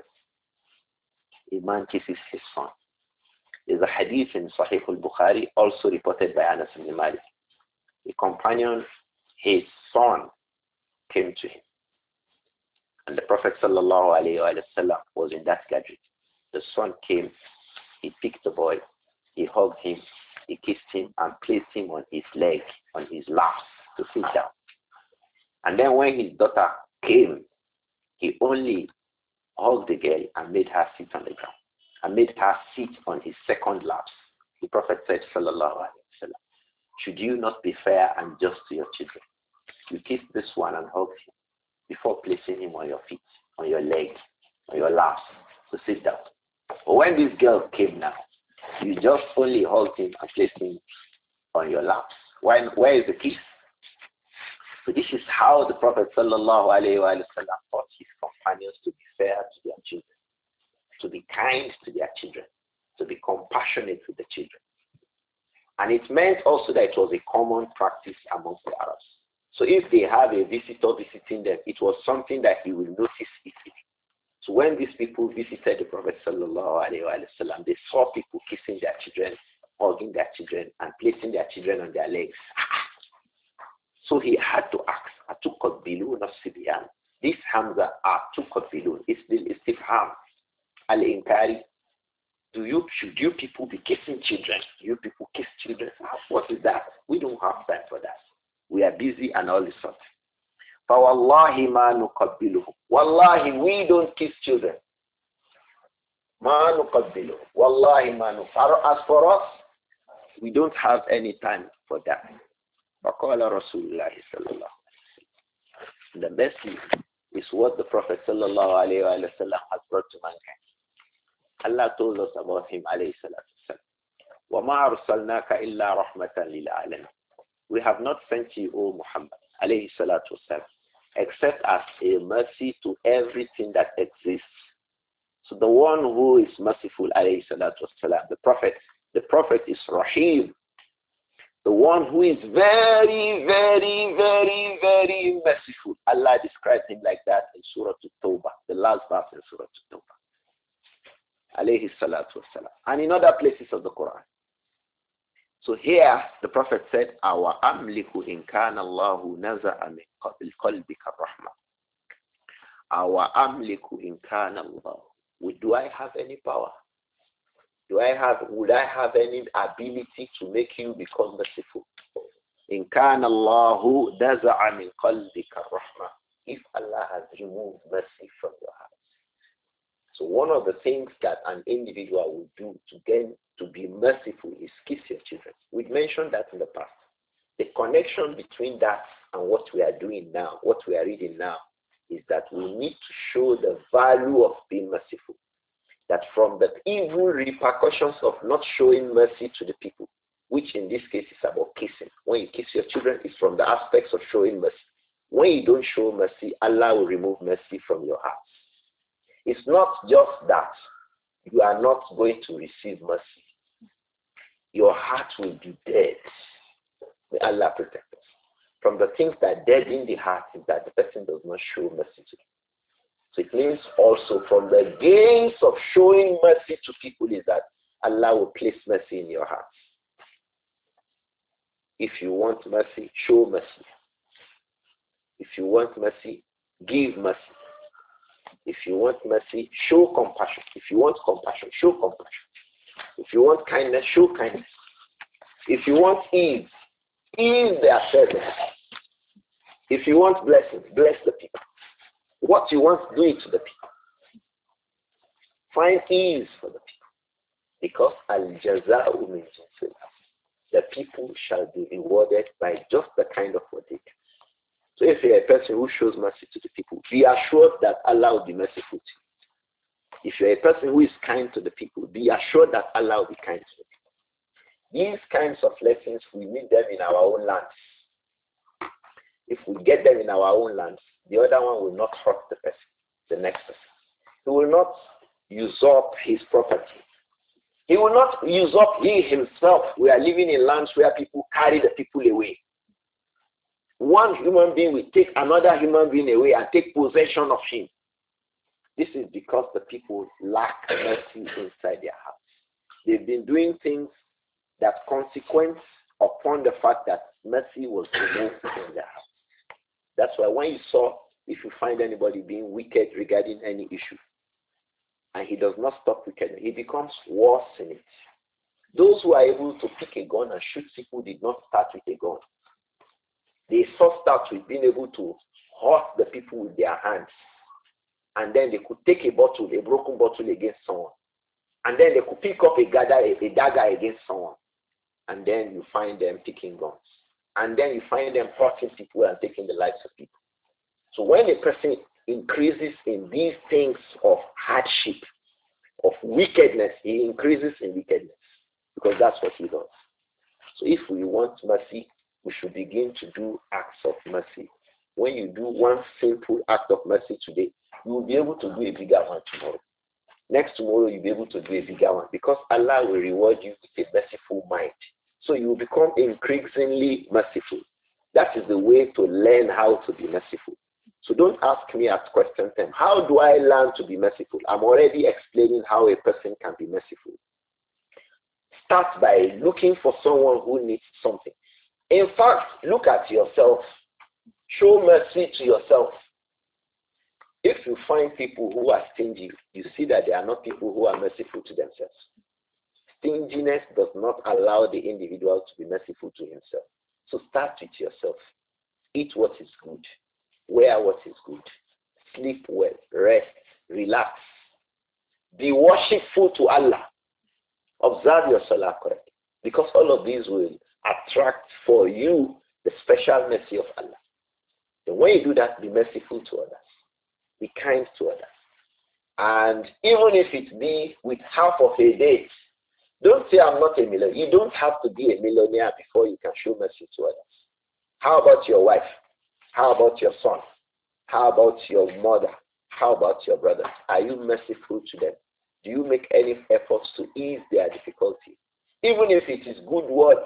A man kisses his son. There's a hadith in Sahih al-Bukhari, also reported by Anas ibn Malik. A companion, his son, came to him. And the Prophet sallallahu alayhi wa sallam was in that gathering. The son came, he picked the boy, he hugged him, he kissed him and placed him on his leg, on his lap to sit down. And then when his daughter came, he only hugged the girl and made her sit on the ground, and made her sit on his second lap. The Prophet said, sallallahu alayhi wa sallam, should you not be fair and just to your children? You kiss this one and hug him before placing him on your feet, on your legs, on your laps to sit down. But when this girl came now, you just only hugged him and placed him on your laps. Where is the kiss? So this is how the Prophet sallallahu alayhi wa sallam taught his companions to be fair to their children, to be kind to their children, to be compassionate with the children. And it meant also that it was a common practice amongst the Arabs. So if they have a visitor visiting them, it was something that he will notice easily. So when these people visited the Prophet sallallahu alayhi wa sallam, they saw people kissing their children, hugging their children, and placing their children on their legs. So he had to ask, Atuqabbilun as-sibyan. This Hamza, Atuqabbilun, is the istifham, al-inkari. Should you people be kissing children? You people kiss children? What is that? We don't have time for that. We are busy and all this sort. فَوَاللَّهِ مَا نُقَبِّلُهُ. Wallahi, we don't kiss children. مَا نُقَبِّلُهُ. Wallahi مَا نُقَبِّلُهُ. As for us, we don't have any time for that. فَقَالَ رَسُولُ اللَّهِ صَلَّى اللَّهُ عَلَيْهِ وَسَلَّمَ. The best is what the Prophet sallallahu alayhi wa sallam has brought to mankind. Allah told us about him alayhi salatu wasalam. وَمَا أَرْسَلْنَاكَ إِلَّا رَحْمَةً لِلْعَالَمِينَ. We have not sent you, O Muhammad alayhi salatu wasalam, except as a mercy to everything that exists. So the one who is merciful alayhi salatu wasalam, the Prophet is Rahim. The one who is very, very, very, very merciful. Allah describes him like that in Surah At-Tawbah, the last verse in Surah At-Tawbah. Alayhi salatu wasalam. And in other places of the Quran. So here the Prophet said, Awa amliku in kana Allahu naza'a min qalbika rahma. Awa amliku in kana Allah. Do I have any power? Would I have any ability to make you become merciful? In kana Allahu naza'a min qalbika rahma. If Allah has removed mercy from your heart. So one of the things that an individual will do to be merciful is kiss your children. We mentioned that in the past. The connection between that and what we are doing now, what we are reading now, is that we need to show the value of being merciful. That from the evil repercussions of not showing mercy to the people, which in this case is about kissing. When you kiss your children, it's from the aspects of showing mercy. When you don't show mercy, Allah will remove mercy from your heart. It's not just that you are not going to receive mercy. Your heart will be dead. May Allah protect us. From the things that deaden the heart is that the person does not show mercy to them. So it means also from the gains of showing mercy to people is that Allah will place mercy in your heart. If you want mercy, show mercy. If you want mercy, give mercy. If you want mercy, show compassion. If you want compassion, show compassion. If you want kindness, show kindness. If you want ease their service. If you want blessings, bless the people. What you want, do it to the people. Find ease for the people. Because al-jaza'u min jinsil. The people shall be rewarded by just the kind of what they do. So if you're a person who shows mercy to the people, be assured that Allah will be merciful to you. If you're a person who is kind to the people, be assured that Allah will be kind to the people. These kinds of lessons, we need them in our own lands. If we get them in our own lands, the other one will not hurt the person, the next person. He will not usurp his property. He will not usurp he himself. We are living in lands where people carry the people away. one human being will take another human being away and take possession of him. This is because the people lack mercy inside their hearts. They've been doing things that consequence upon the fact that mercy was removed from their hearts. That's why when you saw, if you find anybody being wicked regarding any issue, and he does not stop wickedness, he becomes worse in it. Those who are able to pick a gun and shoot people did not start with a gun. They first start with being able to hurt the people with their hands. And then they could take a bottle, a broken bottle against someone. And then they could pick up a dagger against someone. And then you find them picking guns. And then you find them hurting people and taking the lives of people. So when a person increases in these things of hardship, of wickedness, he increases in wickedness. Because that's what he does. So if we want mercy, we should begin to do acts of mercy. When you do one simple act of mercy today, you will be able to do a bigger one tomorrow. Next tomorrow, you'll be able to do a bigger one because Allah will reward you with a merciful mind. So you will become increasingly merciful. That is the way to learn how to be merciful. So don't ask me at question time, how do I learn to be merciful? I'm already explaining how a person can be merciful. Start by looking for someone who needs something. In fact, look at yourself. Show mercy to yourself. If you find people who are stingy, you see that they are not people who are merciful to themselves. Stinginess does not allow the individual to be merciful to himself. So start with yourself. Eat what is good. Wear what is good. Sleep well. Rest. Relax. Be worshipful to Allah. Observe your salah correctly. Because all of these will attract for you the special mercy of Allah. And when you do that, be merciful to others. Be kind to others. And even if it be with half of a day, don't say I'm not a millionaire. You don't have to be a millionaire before you can show mercy to others. How about your wife? How about your son? How about your mother? How about your brothers? Are you merciful to them? Do you make any efforts to ease their difficulty? Even if it is good words.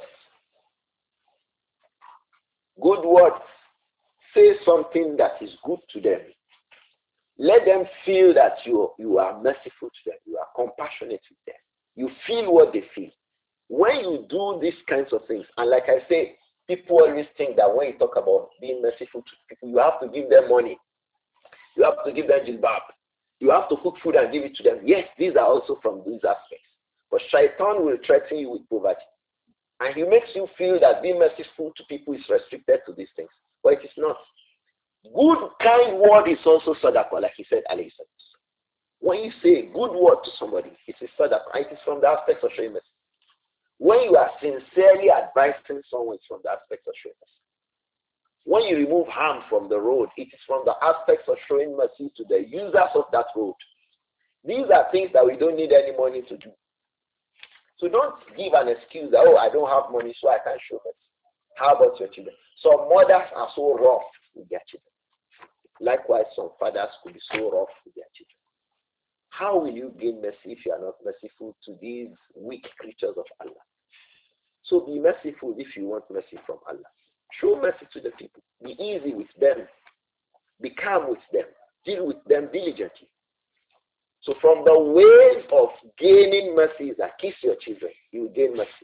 Good words. Say something that is good to them. Let them feel that you are merciful to them. You are compassionate with them. You feel what they feel. When you do these kinds of things, and like I say, people always think that when you talk about being merciful to people, you have to give them money. You have to give them jilbab. You have to cook food and give it to them. Yes, these are also from these aspects. But shaitan will threaten you with poverty. And he makes you feel that being merciful to people is restricted to these things. But it is not. Good, kind word is also sadaqah, like he said, alayhi salam. When you say a good word to somebody, it is sadaqah. It is from the aspects of showing mercy. When you are sincerely advising someone, it's from the aspects of showing mercy. When you remove harm from the road, it is from the aspects of showing mercy to the users of that road. These are things that we don't need any money to do. So don't give an excuse that, oh, I don't have money, so I can't show mercy. How about your children? Some mothers are so rough with their children. Likewise, some fathers could be so rough with their children. How will you gain mercy if you are not merciful to these weak creatures of Allah? So be merciful if you want mercy from Allah. Show mercy to the people. Be easy with them. Be calm with them. Deal with them diligently. So from the ways of gaining mercy is that kiss your children. You will gain mercy.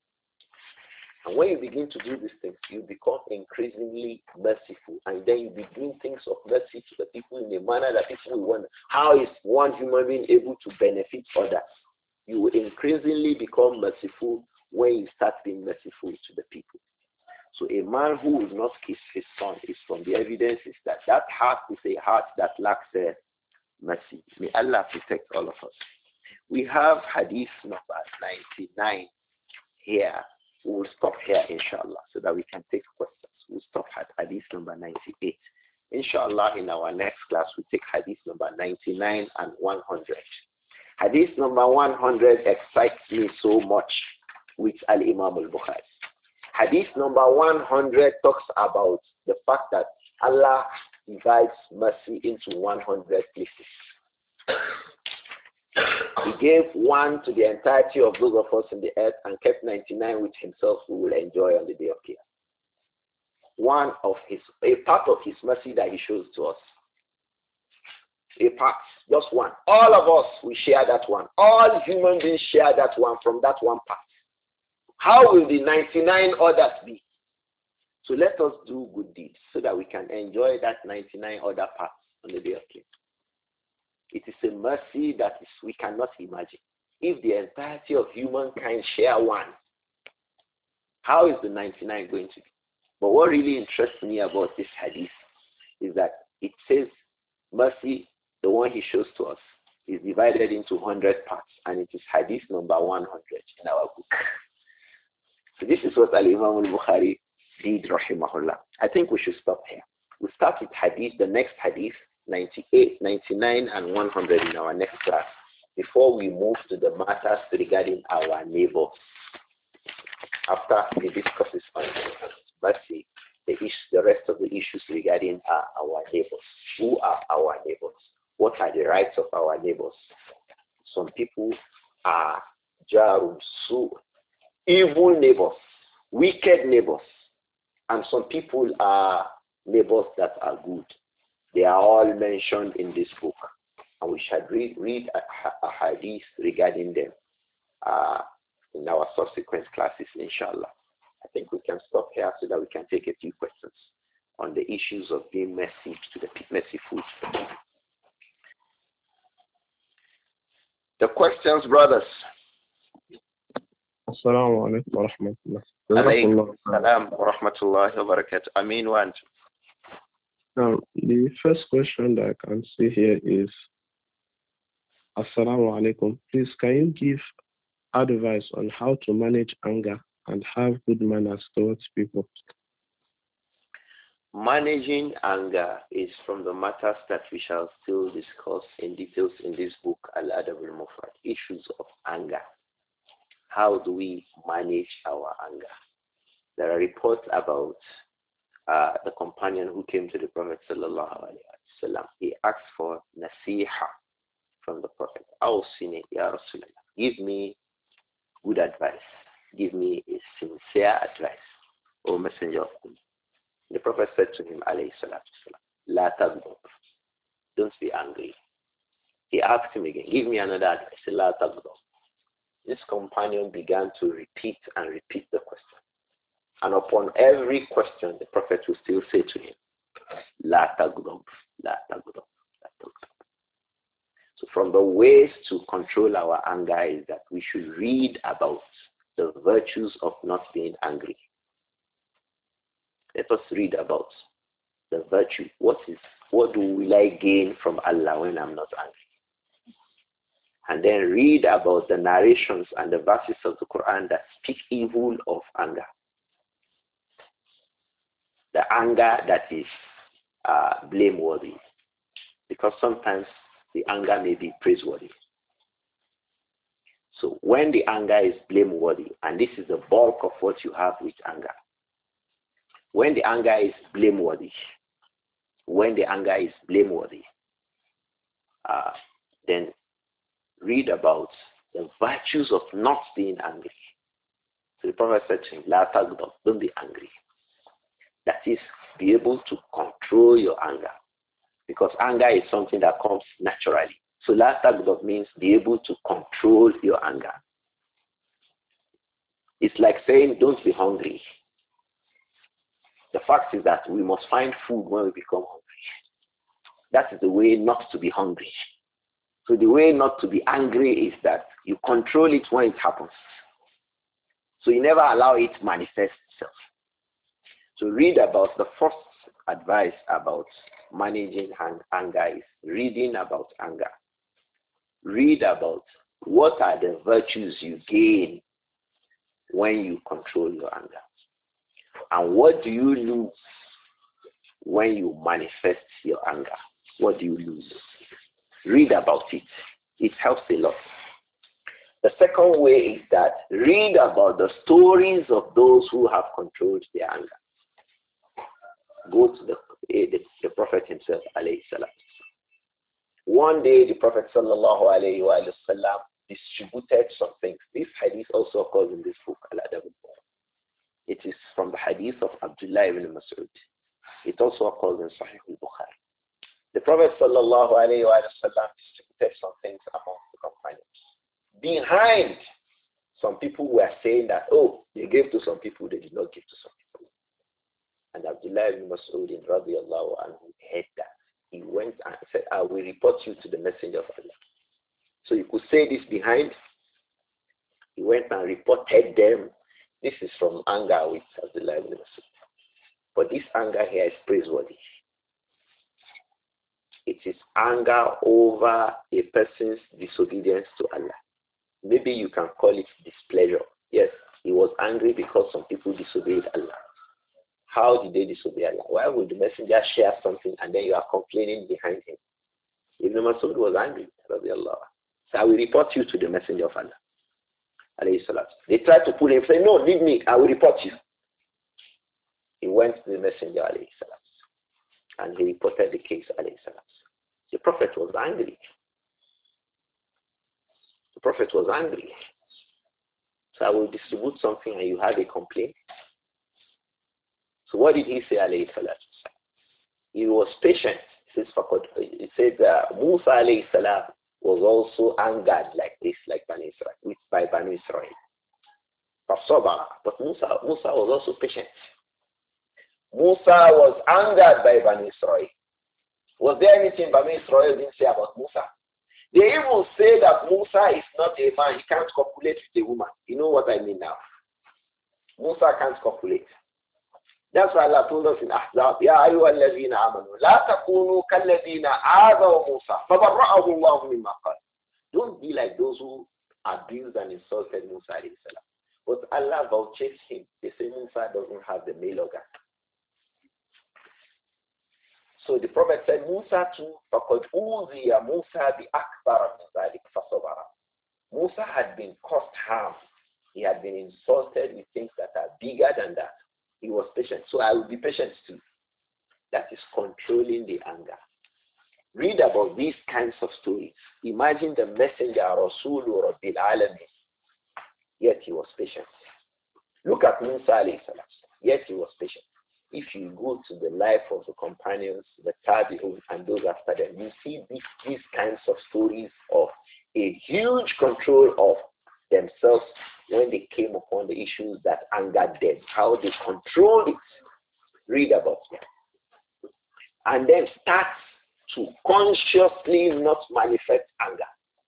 And when you begin to do these things, you become increasingly merciful. And then you begin things of mercy to the people in a manner that people will wonder, how is one human being able to benefit others? You will increasingly become merciful when you start being merciful to the people. So a man who will not kiss his son is from the evidences that that heart is a heart that lacks mercy. May Allah protect all of us. We have hadith number 99 here. We will stop here, inshallah, so that we can take questions. We'll stop at hadith number 98. Inshallah, in our next class, we take hadith number 99 and 100. Hadith number 100 excites me so much with Al-Imam al-Bukhari. Hadith number 100 talks about the fact that Allah divides mercy into 100 places. He gave one to the entirety of those of us in the earth and kept 99 with himself who will enjoy on the day of Qiyamah. a part of his mercy that he shows to us. A part, just one. All of us, we share that one. All human beings share that one from that one part. How will the 99 others be? So let us do good deeds so that we can enjoy that 99 other parts on the day of Qiyamah. It is a mercy that we cannot imagine. If the entirety of humankind share one, how is the 99 going to be? But what really interests me about this hadith is that it says mercy, the one he shows to us, is divided into 100 parts, and it is hadith number 100 in our book. So this is what Al-Imam al-Bukhari did, rahimahullah. I think we should stop here. We'll start with hadith, the next hadith, 98, 99, and 100 in our next class, before we move to the matters regarding our neighbors. After he discusses on mercy, the rest of the issues regarding our neighbors. Who are our neighbors? What are the rights of our neighbors? Some people are jarum su, evil neighbors, wicked neighbors. And some people are neighbors that are good. They are all mentioned in this book. And we shall read a hadith regarding them in our subsequent classes, inshallah. I think we can stop here so that we can take a few questions on the issues of being merciful to the merciful. The questions, brothers. Assalamu alaikum wa rahmatullah. Alaykum salam wa rahmatullahi wa barakatuh. Amin wa antum. Now, the first question that I can see here is, Assalamu alaikum. Please, can you give advice on how to manage anger and have good manners towards people? Managing anger is from the matters that we shall still discuss in details in this book, Al-Adab al-Mufrad, issues of anger. How do we manage our anger? There are reports about the companion who came to the Prophet sallallahu alaihi wasallam. He asked for nasiha from the Prophet. Awsini ya Rasulullah. Give me good advice. Give me a sincere advice, O Messenger of God. The Prophet said to him, alayhi salatu wasalam, La taghdab. Don't be angry. He asked him again, give me another advice. La taghdab. This companion began to repeat and repeat the question. And upon every question, the Prophet will still say to him, La taghdab, la taghdab, la taghdab. So from the ways to control our anger is that we should read about the virtues of not being angry. Let us read about the virtue. What will I gain from Allah when I'm not angry? And then read about the narrations and the verses of the Quran that speak evil of anger. The anger that is blameworthy. Because sometimes the anger may be praiseworthy. So when the anger is blameworthy, and this is the bulk of what you have with anger. When the anger is blameworthy, then read about the virtues of not being angry. So the Prophet said to him, La taghdab, don't be angry. That is, be able to control your anger. Because anger is something that comes naturally. So la taghdab means be able to control your anger. It's like saying, don't be hungry. The fact is that we must find food when we become hungry. That is the way not to be hungry. So the way not to be angry is that you control it when it happens. So you never allow it to manifest itself. So read about the first advice about managing anger is reading about anger. Read about what are the virtues you gain when you control your anger. And what do you lose when you manifest your anger? What do you lose? Read about it. It helps a lot. The second way is that read about the stories of those who have controlled their anger. Go to the Prophet himself, alayhi salam. One day the Prophet sallallahu alayhi wa sallam distributed some things. This hadith also occurs in this book, Al-Adab al-Mufrad. It is from the hadith of Abdullah ibn Mas'ud. It also occurs in Sahih al-Bukhari. The Prophet sallallahu alayhi wa sallam distributed some things among the companions. Behind, some people were saying that, oh, they gave to some people, they did not give to some people. And Abdullah ibn Mas'ud radiallahu anhu heard that. He went and said, I will report you to the Messenger of Allah. So you could say this behind. He went and reported them. This is from anger with Abdullah ibn Mas'ud. But this anger here is praiseworthy. It is anger over a person's disobedience to Allah. Maybe you can call it displeasure. Yes, he was angry because some people disobeyed Allah. How did they disobey Allah? Why would the messenger share something and then you are complaining behind him? Ibn Mas'ud was angry. So I will report you to the messenger of Allah. They tried to pull him, say, no, leave me, I will report you. He went to the messenger, and he reported the case, The Prophet was angry. The Prophet was angry. So I will distribute something and you have a complaint. So what did he say, He was patient. He said Musa alayhi salam was also angered like this, like Bani Israel, by Bani Israel. But Musa was also patient. Musa was angered by Bani Israel. Was there anything Bani Israel didn't say about Musa? They even say that Musa is not a man. He can't copulate with a woman. You know what I mean now? Musa can't copulate. That's why Allah told us in Ahzab, Ya ayyuha alladhina amanu, la takunu kalladhina aadaw Musa, fabarra'ahu Allahu mimma qala. Don't be like those who abused and insulted Musa alayhi salam. But Allah vouches him. They say Musa doesn't have the male organ. So the Prophet said, Musa too, فَقَدْ أُوذِيَ مُوسَى بِأَكْبَرَ مِنْ ذَلِكَ فَصَبَرَ. Musa had been caused harm. He had been insulted with things that are bigger than that. He was patient. So I will be patient too. That is controlling the anger. Read about these kinds of stories. Imagine the messenger, Rasulullah Rabbil Alamin. Yet he was patient. Look at Musa alayhi salam. Yet he was patient. If you go to the life of the companions, the Tabi'un, and those after them, you see these kinds of stories of a huge control of themselves when they came upon the issues that angered them, how they controlled it. Read about it. And then start to consciously not manifest anger.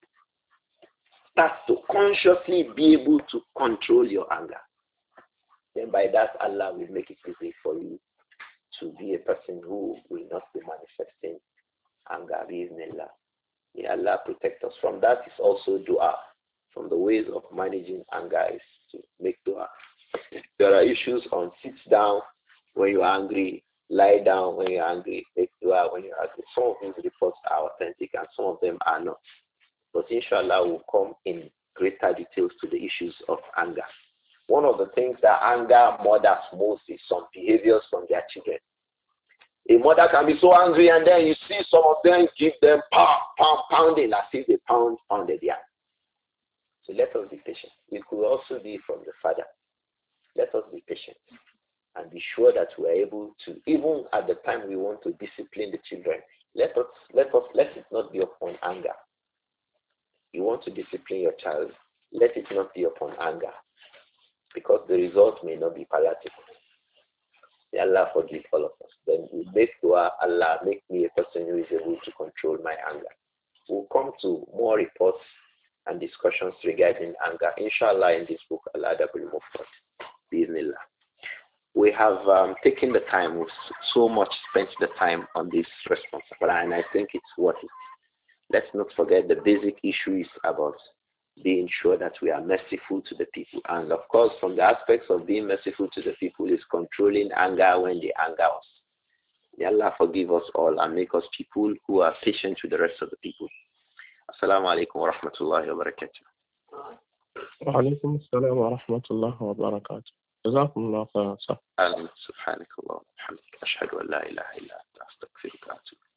Start to consciously be able to control your anger. Then by that, Allah will make it easy for you to be a person who will not be manifesting anger. Bismillah. May Allah protect us. From that is also dua. From the ways of managing anger is to make dua. There are issues on sit down when you're angry, lie down when you're angry, make dua when you're angry. Some of these reports are authentic and some of them are not. But inshallah we'll come in greater details to the issues of anger. One of the things that anger mothers most is some behaviors from their children. A mother can be so angry and then you see some of them give them pounding as if they pounded their. So let us be patient. It could also be from the father. Let us be patient and be sure that we are able to, even at the time we want to discipline the children, let it not be upon anger. You want to discipline your child, let it not be upon anger, because the result may not be palatable. May Allah forgive all of us. Then we make dua, Allah, make me a person who is able to control my anger. We'll come to more reports and discussions regarding anger, inshallah, in this book, Al-Adab al-Mufrad. Bismillah. We have taken the time, we've so much spent the time on this response, and I think it's worth it. Let's not forget the basic issue is about being sure that we are merciful to the people. And of course, from the aspects of being merciful to the people is controlling anger when they anger us. May Allah forgive us all and make us people who are patient with the rest of the people. Assalamu alaikum wa rahmatullahi wa barakatuh. Wa alaikum assalam wa rahmatullahi wa barakatuh. جزاكم الله خيرا. سبحانك اللهم وبحمدك أشهد أن لا إله إلا أنت أستغفرك وأتوب